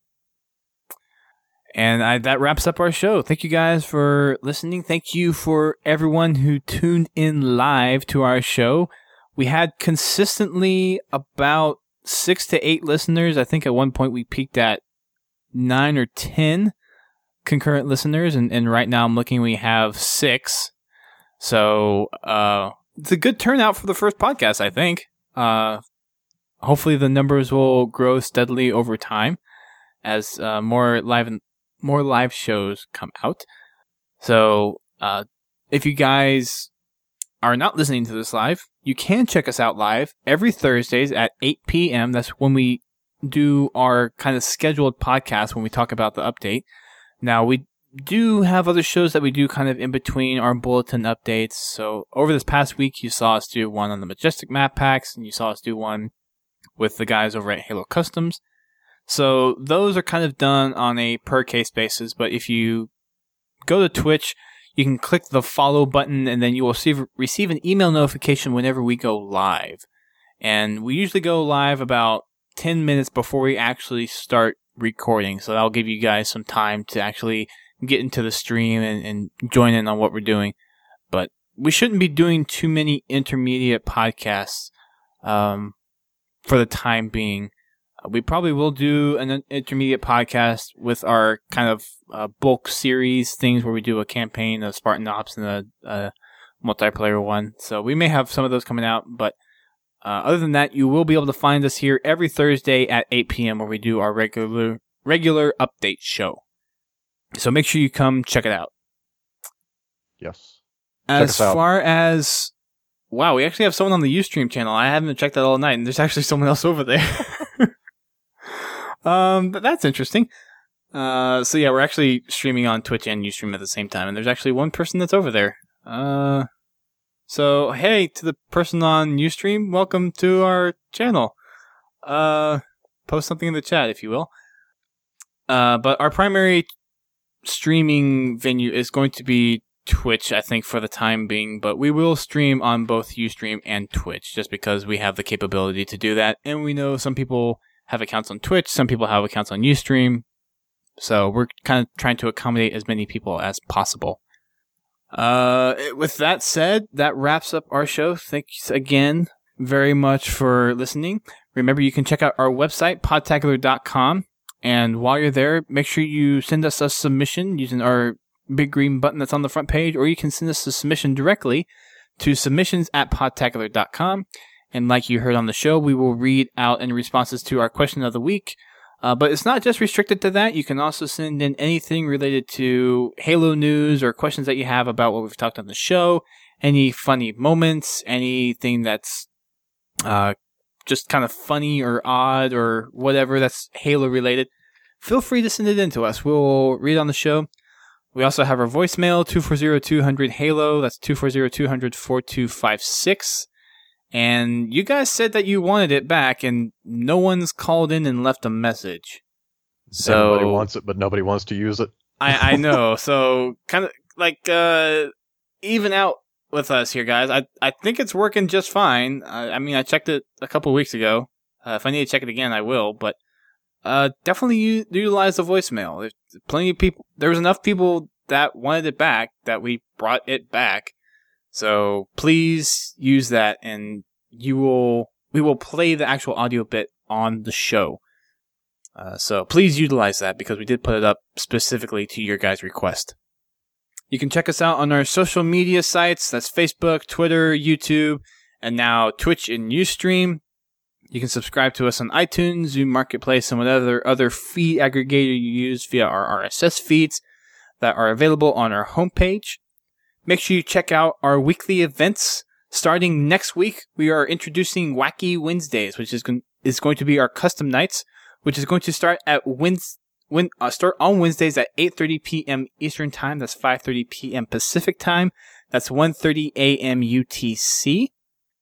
S1: And I, that wraps up our show. Thank you guys for listening. Thank you for everyone who tuned in live to our show. We had consistently about six to eight listeners. I think at one point we peaked at nine or ten concurrent listeners. And, and right now I'm looking, we have six. So uh, it's a good turnout for the first podcast, I think. Uh, hopefully the numbers will grow steadily over time as uh, more live and more live shows come out. So, uh, if you guys are not listening to this live, you can check us out live every Thursdays at eight p.m. That's when we do our kind of scheduled podcast when we talk about the update. Now, we do have other shows that we do kind of in between our bulletin updates. So, over this past week, you saw us do one on the Majestic map packs, and you saw us do one with the guys over at Halo Customs. So those are kind of done on a per case basis, but if you go to Twitch, you can click the follow button and then you will receive, receive an email notification whenever we go live. And we usually go live about ten minutes before we actually start recording. So that'll give you guys some time to actually get into the stream and, and join in on what we're doing. But we shouldn't be doing too many intermediate podcasts um, for the time being. We probably will do an intermediate podcast with our kind of uh, bulk series things where we do a campaign, a Spartan Ops, and a, a multiplayer one. So we may have some of those coming out, but uh, other than that, you will be able to find us here every Thursday at eight p.m. where we do our regular regular update show. So make sure you come check it out.
S2: Yes.
S1: As
S2: us out.
S1: far as wow, we actually have someone on the Ustream channel. I haven't checked that all night, and there's actually someone else over there. Um, but that's interesting. Uh, so yeah, we're actually streaming on Twitch and Ustream at the same time, and there's actually one person that's over there. Uh, so hey, to the person on Ustream, welcome to our channel. Uh, post something in the chat if you will. Uh, but our primary streaming venue is going to be Twitch, I think, for the time being, but we will stream on both Ustream and Twitch just because we have the capability to do that, and we know some people have accounts on Twitch, some people have accounts on Ustream, so we're kind of trying to accommodate as many people as possible. Uh, with that said, that wraps up our show. Thanks again very much for listening. Remember, you can check out our website, podtacular dot com. And while you're there, make sure you send us a submission using our big green button that's on the front page, or you can send us a submission directly to submissions at podtacular dot com. And like you heard on the show, we will read out any responses to our question of the week. Uh, but it's not just restricted to that. You can also send in anything related to Halo news or questions that you have about what we've talked on the show, any funny moments, anything that's uh, just kind of funny or odd or whatever that's Halo related. Feel free to send it in to us. We'll read it on the show. We also have our voicemail, two four zero, two hundred, HALO. That's two four zero, two hundred, four two five six. And you guys said that you wanted it back, and no one's called in and left a message. So
S2: everybody wants it, but nobody wants to use it.
S1: I, I know. So kind of like uh, even out with us here, guys. I I think it's working just fine. I, I mean, I checked it a couple weeks ago. Uh, if I need to check it again, I will. But uh, definitely u- utilize the voicemail. There's plenty of people. There was enough people that wanted it back that we brought it back. So please use that, and you will we will play the actual audio bit on the show. Uh, so please utilize that because we did put it up specifically to your guys' request. You can check us out on our social media sites. That's Facebook, Twitter, YouTube, and now Twitch and Ustream. You can subscribe to us on iTunes, Zoom Marketplace, and whatever other feed aggregator you use via our R S S feeds that are available on our homepage. Make sure you check out our weekly events. Starting next week, we are introducing Wacky Wednesdays, which is going, is going to be our custom nights, which is going to start at Wednesday, when, uh, start on Wednesdays at eight thirty p.m. Eastern Time. That's five thirty p.m. Pacific Time. That's one thirty a.m. U T C.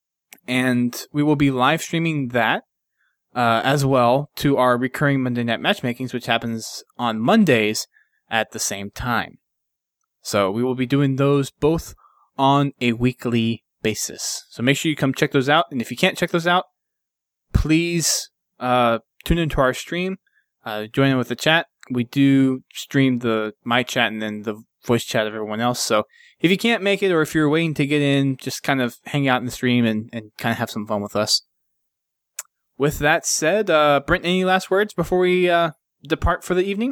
S1: And we will be live streaming that uh, as well to our recurring Monday Night Matchmakings, which happens on Mondays at the same time. So we will be doing those both on a weekly basis. So make sure you come check those out. And if you can't check those out, please uh, tune into our stream. Uh, join in with the chat. We do stream the my chat and then the voice chat of everyone else. So if you can't make it, or if you're waiting to get in, just kind of hang out in the stream and, and kind of have some fun with us. With that said, uh, Brent, any last words before we uh, depart for the evening?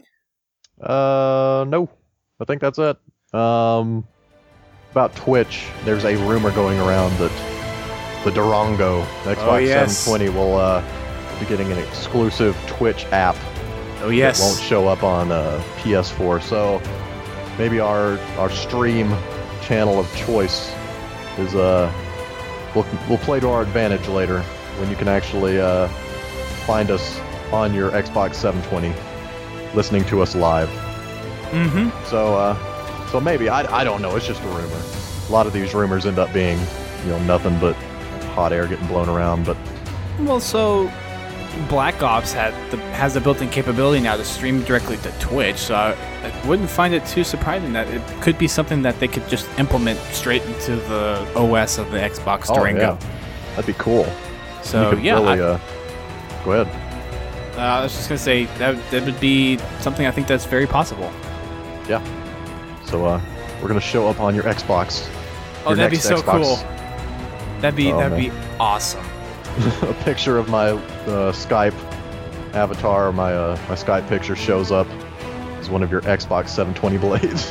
S2: Uh, no. I think that's it. Um, about Twitch, there's a rumor going around that the Durango Xbox
S1: oh, yes.
S2: seven twenty will uh, be getting an exclusive Twitch app.
S1: Oh yes.
S2: It won't show up on uh, P S four, so maybe our our stream channel of choice is uh will will play to our advantage later when you can actually uh, find us on your Xbox seven twenty, listening to us live.
S1: Mm-hmm.
S2: So uh, so maybe I I don't know. It's just a rumor. A lot of these rumors end up being, you know, nothing but hot air getting blown around. But
S1: well, so Black Ops had the, has the built-in capability now to stream directly to Twitch, so I, I wouldn't find it too surprising that it could be something that they could just implement straight into the O S of the Xbox Durango.
S2: Oh, yeah. That'd be cool.
S1: So
S2: you could
S1: yeah,
S2: really,
S1: I,
S2: uh, go ahead.
S1: Uh, I was just gonna say that that would be something I think that's very possible.
S2: Yeah. So uh, we're gonna show up on your Xbox.
S1: Oh,
S2: your
S1: that'd be
S2: next
S1: so
S2: Xbox.
S1: cool. That'd be
S2: Oh,
S1: that'd
S2: man.
S1: be awesome.
S2: A picture of my uh, Skype avatar, my uh, my Skype picture shows up as one of your Xbox seven twenty blades.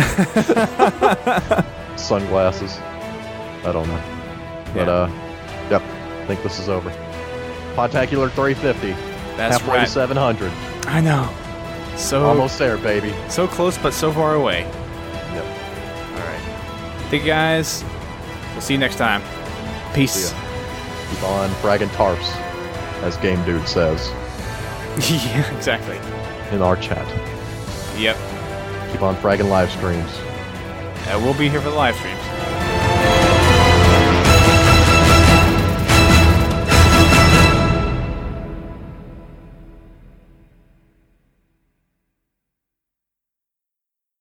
S2: Sunglasses. I don't know. But
S1: Yeah.
S2: uh, yep. I think this is over. Podtacular three fifty.
S1: That's
S2: halfway
S1: right.
S2: to seven hundred.
S1: I know. So
S2: Almost there, baby.
S1: so close, but so far away.
S2: Yep.
S1: All right. Thank you guys. We'll see you next time. Peace.
S2: See ya. Keep on fragging tarps, as Game Dude says
S1: Yeah, exactly.
S2: in our chat.
S1: Yep.
S2: Keep on fragging live streams.
S1: Uh, we'll be here for the live streams.